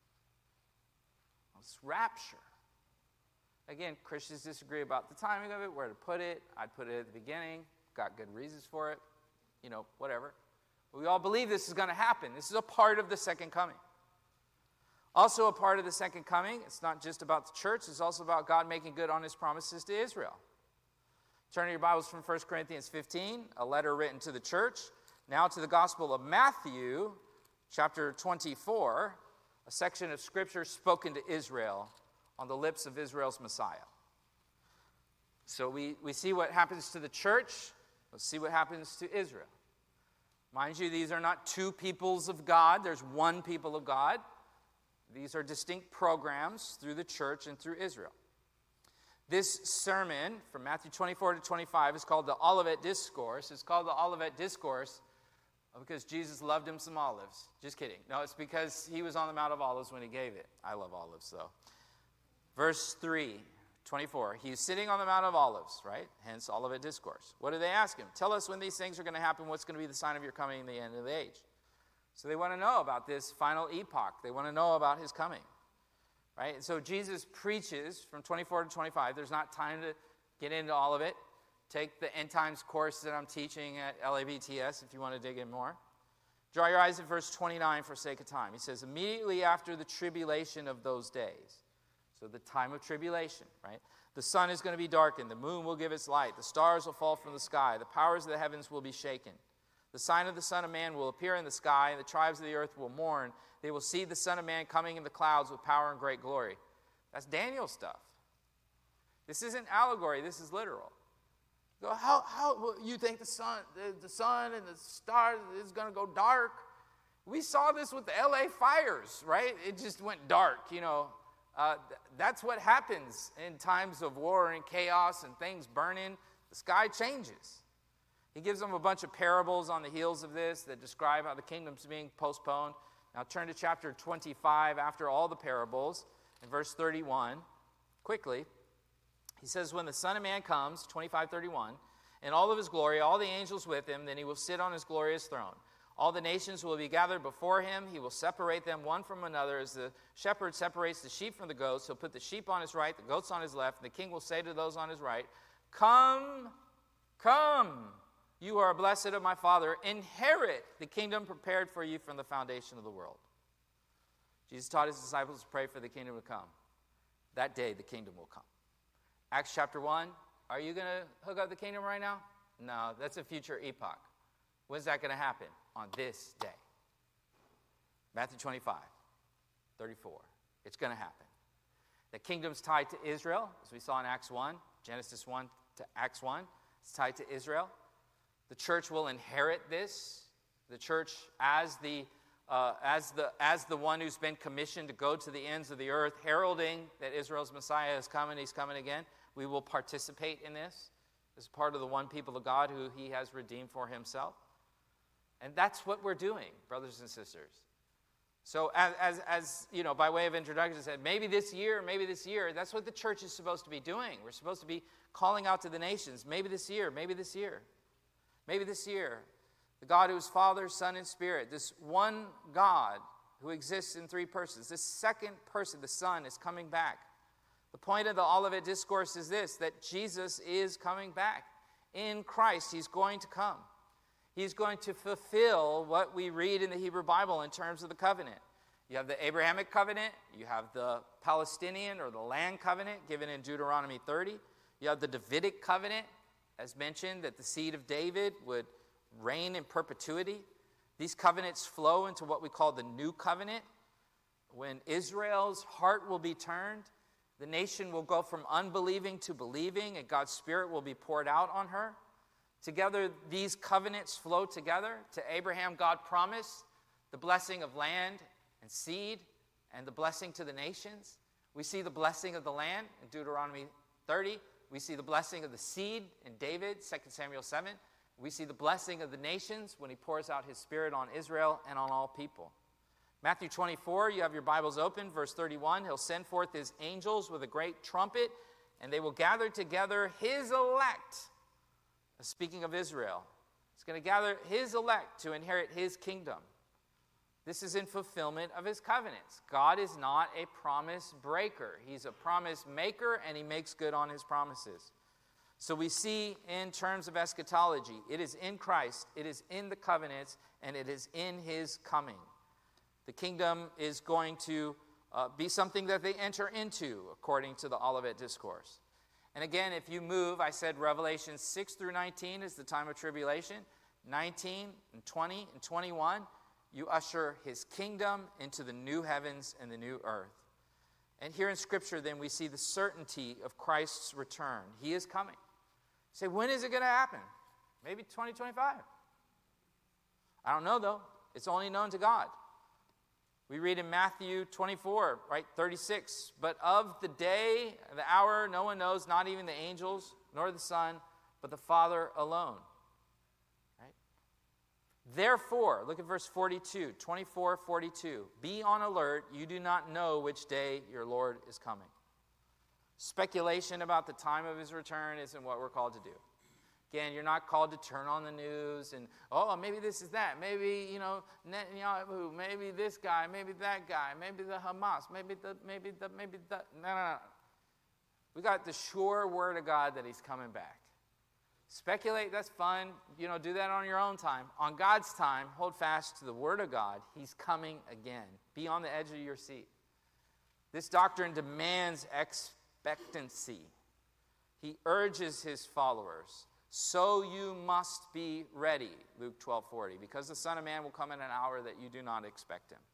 It's rapture. Again, Christians disagree about the timing of it, where to put it. I'd put it at the beginning. Got good reasons for it. Whatever. But we all believe this is going to happen. This is a part of the second coming. Also a part of the second coming, it's not just about the church, it's also about God making good on his promises to Israel. Turn your Bibles from 1 Corinthians 15, a letter written to the church. Now to the Gospel of Matthew, chapter 24, a section of Scripture spoken to Israel on the lips of Israel's Messiah. So we see what happens to the church. Let's see what happens to Israel. Mind you, these are not two peoples of God. There's one people of God. These are distinct programs through the church and through Israel. This sermon from Matthew 24 to 25 is called the Olivet Discourse. It's called the Olivet Discourse Because Jesus loved him some olives. Just kidding. No, it's because he was on the Mount of Olives when he gave it. I love olives, though. Verse 3, 24. He's sitting on the Mount of Olives, right? Hence Olivet Discourse. What do they ask him? Tell us when these things are going to happen. What's going to be the sign of your coming and the end of the age? So they want to know about this final epoch. They want to know about his coming, right? And so Jesus preaches from 24 to 25. There's not time to get into all of it. Take the end times course that I'm teaching at LABTS if you want to dig in more. Draw your eyes at verse 29 for sake of time. He says, immediately after the tribulation of those days, so the time of tribulation, right? The sun is going to be darkened. The moon will give its light. The stars will fall from the sky. The powers of the heavens will be shaken. The sign of the Son of Man will appear in the sky, and the tribes of the earth will mourn. They will see the Son of Man coming in the clouds with power and great glory. That's Daniel stuff. This isn't allegory. This is literal. So how you think the sun and the stars is going to go dark? We saw this with the LA fires, right? It just went dark, That's what happens in times of war and chaos and things burning. The sky changes. He gives them a bunch of parables on the heels of this that describe how the kingdom's being postponed. Now turn to chapter 25 after all the parables, in verse 31, quickly. He says, when the Son of Man comes, 25:31, in all of his glory, all the angels with him, then he will sit on his glorious throne. All the nations will be gathered before him. He will separate them one from another as the shepherd separates the sheep from the goats. He'll put the sheep on his right, the goats on his left. And the king will say to those on his right, come, come, you are blessed of my Father. Inherit the kingdom prepared for you from the foundation of the world. Jesus taught his disciples to pray for the kingdom to come. That day, the kingdom will come. Acts chapter 1, are you going to hook up the kingdom right now? No, that's a future epoch. When's that going to happen? On this day. Matthew 25, 34. It's going to happen. The kingdom's tied to Israel, as we saw in Acts 1, Genesis 1 to Acts 1. It's tied to Israel. The church will inherit this. The church as the one who's been commissioned to go to the ends of the earth, heralding that Israel's Messiah is coming, he's coming again. We will participate in this as part of the one people of God who he has redeemed for himself. And that's what we're doing, brothers and sisters. So as you know, by way of introduction, I said, maybe this year, that's what the church is supposed to be doing. We're supposed to be calling out to the nations, maybe this year. The God who is Father, Son, and Spirit, this one God who exists in three persons, this second person, the Son, is coming back. The point of the Olivet Discourse is this, that Jesus is coming back. In Christ, he's going to come. He's going to fulfill what we read in the Hebrew Bible in terms of the covenant. You have the Abrahamic covenant. You have the Palestinian or the land covenant given in Deuteronomy 30. You have the Davidic covenant, as mentioned, that the seed of David would reign in perpetuity. These covenants flow into what we call the new covenant. When Israel's heart will be turned, the nation will go from unbelieving to believing, and God's Spirit will be poured out on her. Together, these covenants flow together. To Abraham, God promised the blessing of land and seed and the blessing to the nations. We see the blessing of the land in Deuteronomy 30. We see the blessing of the seed in David, 2 Samuel 7. We see the blessing of the nations when he pours out his Spirit on Israel and on all people. Matthew 24, you have your Bibles open, verse 31. He'll send forth his angels with a great trumpet, and they will gather together his elect. Speaking of Israel, he's going to gather his elect to inherit his kingdom. This is in fulfillment of his covenants. God is not a promise breaker. He's a promise maker, and he makes good on his promises. So we see in terms of eschatology, it is in Christ, it is in the covenants, and it is in his coming. The kingdom is going to be something that they enter into, according to the Olivet Discourse. And again, if you move, I said Revelation 6 through 19 is the time of tribulation. 19 and 20 and 21, you usher his kingdom into the new heavens and the new earth. And here in Scripture, then, we see the certainty of Christ's return. He is coming. You say, when is it going to happen? Maybe 2025. I don't know, though. It's only known to God. We read in Matthew 24, right, 36, but of the day, the hour, no one knows, not even the angels, nor the Son, but the Father alone. Right? Therefore, look at verse 42, 24:42. Be on alert. You do not know which day your Lord is coming. Speculation about the time of his return isn't what we're called to do. Again, you're not called to turn on the news and, maybe this is that. Maybe, Netanyahu, maybe this guy, maybe that guy, maybe the Hamas, maybe the. No. We got the sure word of God that he's coming back. Speculate, that's fun. Do that on your own time. On God's time, hold fast to the word of God. He's coming again. Be on the edge of your seat. This doctrine demands expectancy. He urges his followers, so you must be ready, Luke 12:40, because the Son of Man will come in an hour that you do not expect him.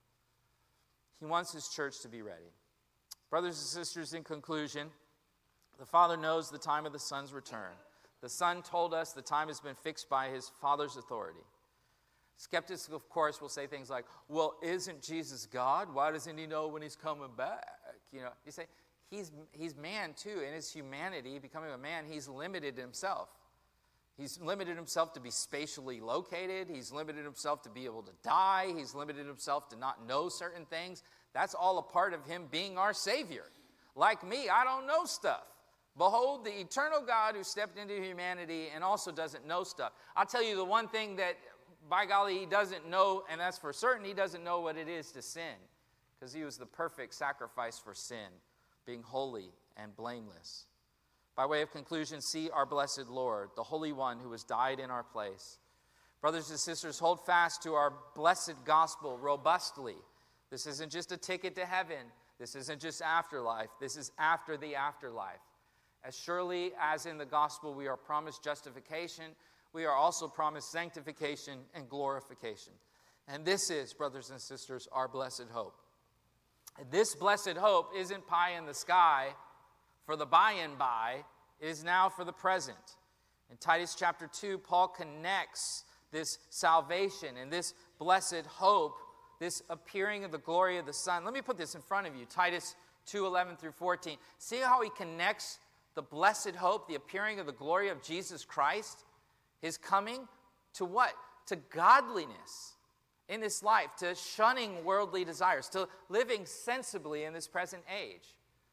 He wants his church to be ready. Brothers and sisters, in conclusion, the Father knows the time of the Son's return. The Son told us the time has been fixed by his Father's authority. Skeptics, of course, will say things like, well, isn't Jesus God? Why doesn't he know when he's coming back? You say, he's man too. In his humanity, becoming a man, he's limited himself. He's limited himself to be spatially located. He's limited himself to be able to die. He's limited himself to not know certain things. That's all a part of him being our Savior. Like me, I don't know stuff. Behold, the eternal God who stepped into humanity and also doesn't know stuff. I'll tell you the one thing that, by golly, he doesn't know, and that's for certain, he doesn't know what it is to sin, because he was the perfect sacrifice for sin, being holy and blameless. By way of conclusion, see our blessed Lord, the Holy One who has died in our place. Brothers and sisters, hold fast to our blessed gospel robustly. This isn't just a ticket to heaven. This isn't just afterlife. This is after the afterlife. As surely as in the gospel we are promised justification, we are also promised sanctification and glorification. And this is, brothers and sisters, our blessed hope. And this blessed hope isn't pie in the sky for the by and by. It is now for the present. In Titus chapter 2, Paul connects this salvation and this blessed hope, this appearing of the glory of the Son. Let me put this in front of you. Titus 2:11 through 14. See how he connects the blessed hope, the appearing of the glory of Jesus Christ, his coming, to what? To godliness in this life, to shunning worldly desires, to living sensibly in this present age.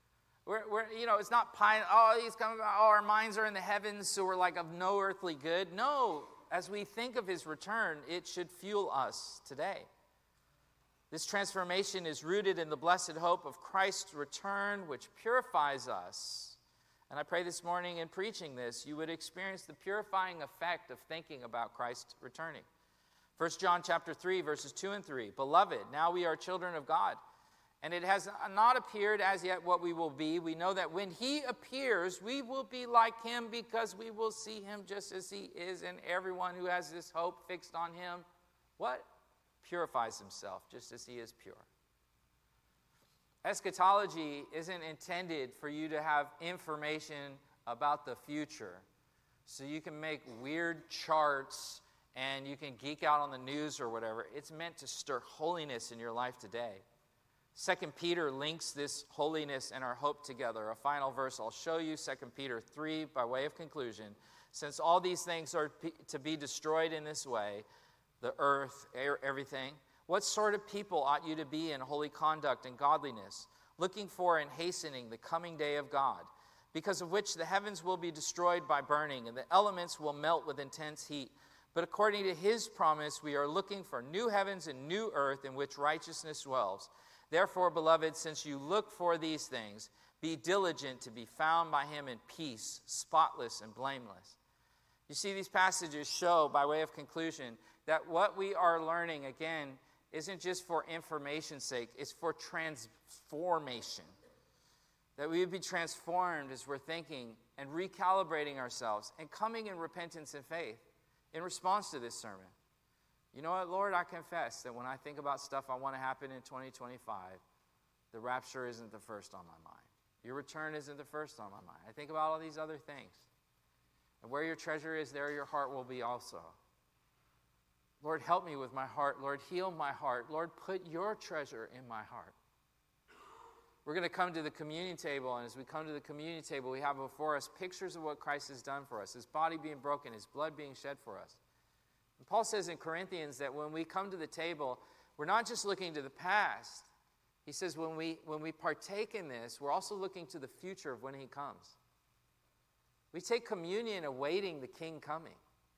It's not pie, he's coming, our minds are in the heavens, so we're like of no earthly good. No, as we think of his return, it should fuel us today. This transformation is rooted in the blessed hope of Christ's return, which purifies us. And I pray this morning in preaching this, you would experience the purifying effect of thinking about Christ returning. 1 John chapter 3, verses 2 and 3. Beloved, now we are children of God, and it has not appeared as yet what we will be. We know that when he appears, we will be like him, because we will see him just as he is. And everyone who has this hope fixed on him, what? Purifies himself just as he is pure. Eschatology isn't intended for you to have information about the future so you can make weird charts and you can geek out on the news or whatever. It's meant to stir holiness in your life today. 2 Peter links this holiness and our hope together. A final verse I'll show you, 2 Peter 3, by way of conclusion. Since all these things are to be destroyed in this way, the earth, everything, what sort of people ought you to be in holy conduct and godliness, looking for and hastening the coming day of God, because of which the heavens will be destroyed by burning, and the elements will melt with intense heat. But according to his promise, we are looking for new heavens and new earth in which righteousness dwells. Therefore, beloved, since you look for these things, be diligent to be found by him in peace, spotless and blameless. You see, these passages show, by way of conclusion, that what we are learning, again, isn't just for information's sake, it's for transformation. That we would be transformed as we're thinking and recalibrating ourselves and coming in repentance and faith in response to this sermon. You know what, Lord, I confess that when I think about stuff I want to happen in 2025, the rapture isn't the first on my mind. Your return isn't the first on my mind. I think about all these other things. And where your treasure is, there your heart will be also. Lord, help me with my heart. Lord, heal my heart. Lord, put your treasure in my heart. We're going to come to the communion table, and as we come to the communion table, we have before us pictures of what Christ has done for us, his body being broken, his blood being shed for us. Paul says in Corinthians that when we come to the table, we're not just looking to the past. He says when we partake in this, we're also looking to the future of when he comes. We take communion awaiting the King coming.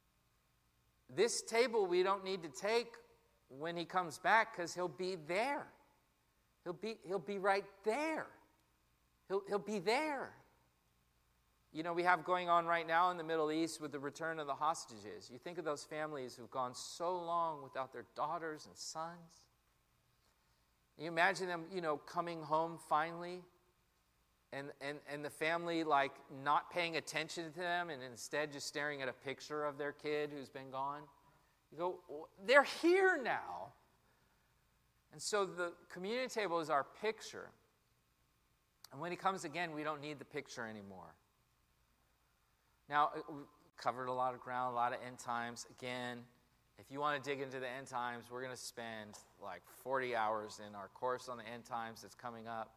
This table we don't need to take when he comes back because he'll be there. He'll be right there. He'll be there. You know, we have going on right now in the Middle East with the return of the hostages. You think of those families who've gone so long without their daughters and sons. You imagine them, coming home finally, and the family, like, not paying attention to them and instead just staring at a picture of their kid who's been gone. You go, they're here now. And so the communion table is our picture. And when he comes again, we don't need the picture anymore. Now, we've covered a lot of ground, a lot of end times. Again, if you want to dig into the end times, we're going to spend like 40 hours in our course on the end times that's coming up.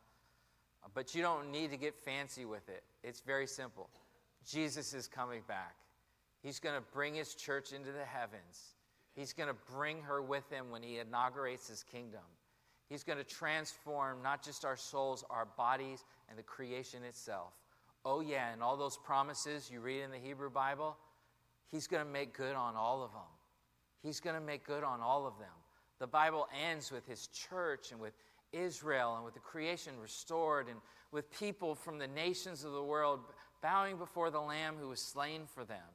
But you don't need to get fancy with it. It's very simple. Jesus is coming back. He's going to bring his church into the heavens. He's going to bring her with him when he inaugurates his kingdom. He's going to transform not just our souls, our bodies, and the creation itself. Oh yeah, and all those promises you read in the Hebrew Bible, he's going to make good on all of them. He's going to make good on all of them. The Bible ends with his church and with Israel and with the creation restored and with people from the nations of the world bowing before the Lamb who was slain for them.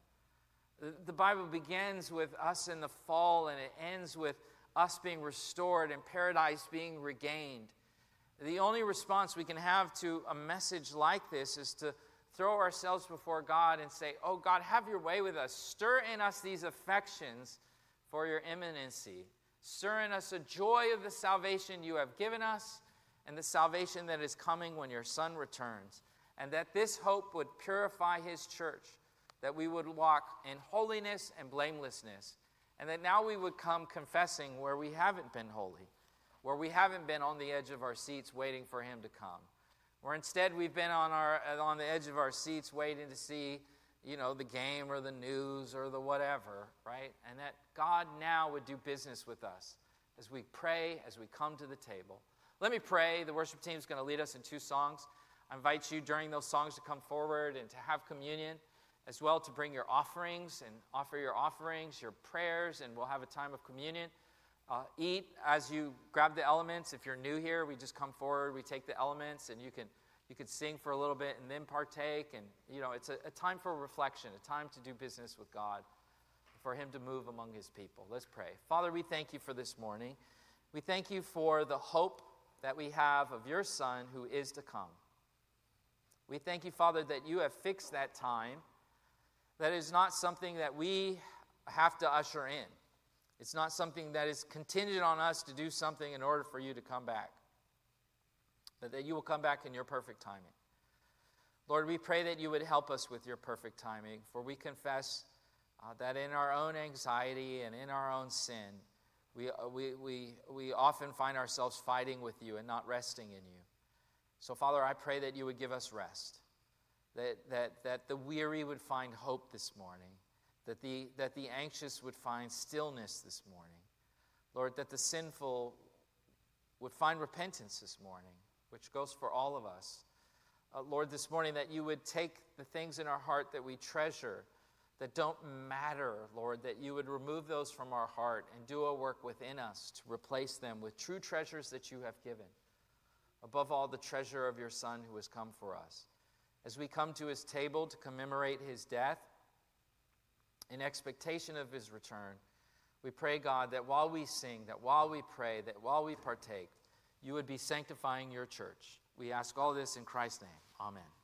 The Bible begins with us in the fall and it ends with us being restored and paradise being regained. The only response we can have to a message like this is to throw ourselves before God and say, oh God, have your way with us. Stir in us these affections for your imminency. Stir in us a joy of the salvation you have given us and the salvation that is coming when your Son returns. And that this hope would purify his church, that we would walk in holiness and blamelessness, and that now we would come confessing where we haven't been holy, where we haven't been on the edge of our seats waiting for him to come, where instead we've been on the edge of our seats waiting to see, the game or the news or the whatever, right? And that God now would do business with us as we pray, as we come to the table. Let me pray. The worship team is going to lead us in 2 songs. I invite you during those songs to come forward and to have communion, as well to bring your offerings and offer your offerings, your prayers, and we'll have a time of communion. Eat as you grab the elements. If you're new here, we just come forward, we take the elements, and you can sing for a little bit and then partake. And, it's a time for reflection, a time to do business with God, for him to move among his people. Let's pray. Father, we thank you for this morning. We thank you for the hope that we have of your Son who is to come. We thank you, Father, that you have fixed that time. That is not something that we have to usher in. It's not something that is contingent on us to do something in order for you to come back. But that you will come back in your perfect timing. Lord, we pray that you would help us with your perfect timing, for we confess that in our own anxiety and in our own sin, we often find ourselves fighting with you and not resting in you. So, Father, I pray that you would give us rest, that the weary would find hope this morning, that the anxious would find stillness this morning. Lord, that the sinful would find repentance this morning, which goes for all of us. Lord, this morning that you would take the things in our heart that we treasure, that don't matter, Lord, that you would remove those from our heart and do a work within us to replace them with true treasures that you have given. Above all, the treasure of your Son who has come for us. As we come to his table to commemorate his death, in expectation of his return, we pray, God, that while we sing, that while we pray, that while we partake, you would be sanctifying your church. We ask all this in Christ's name. Amen.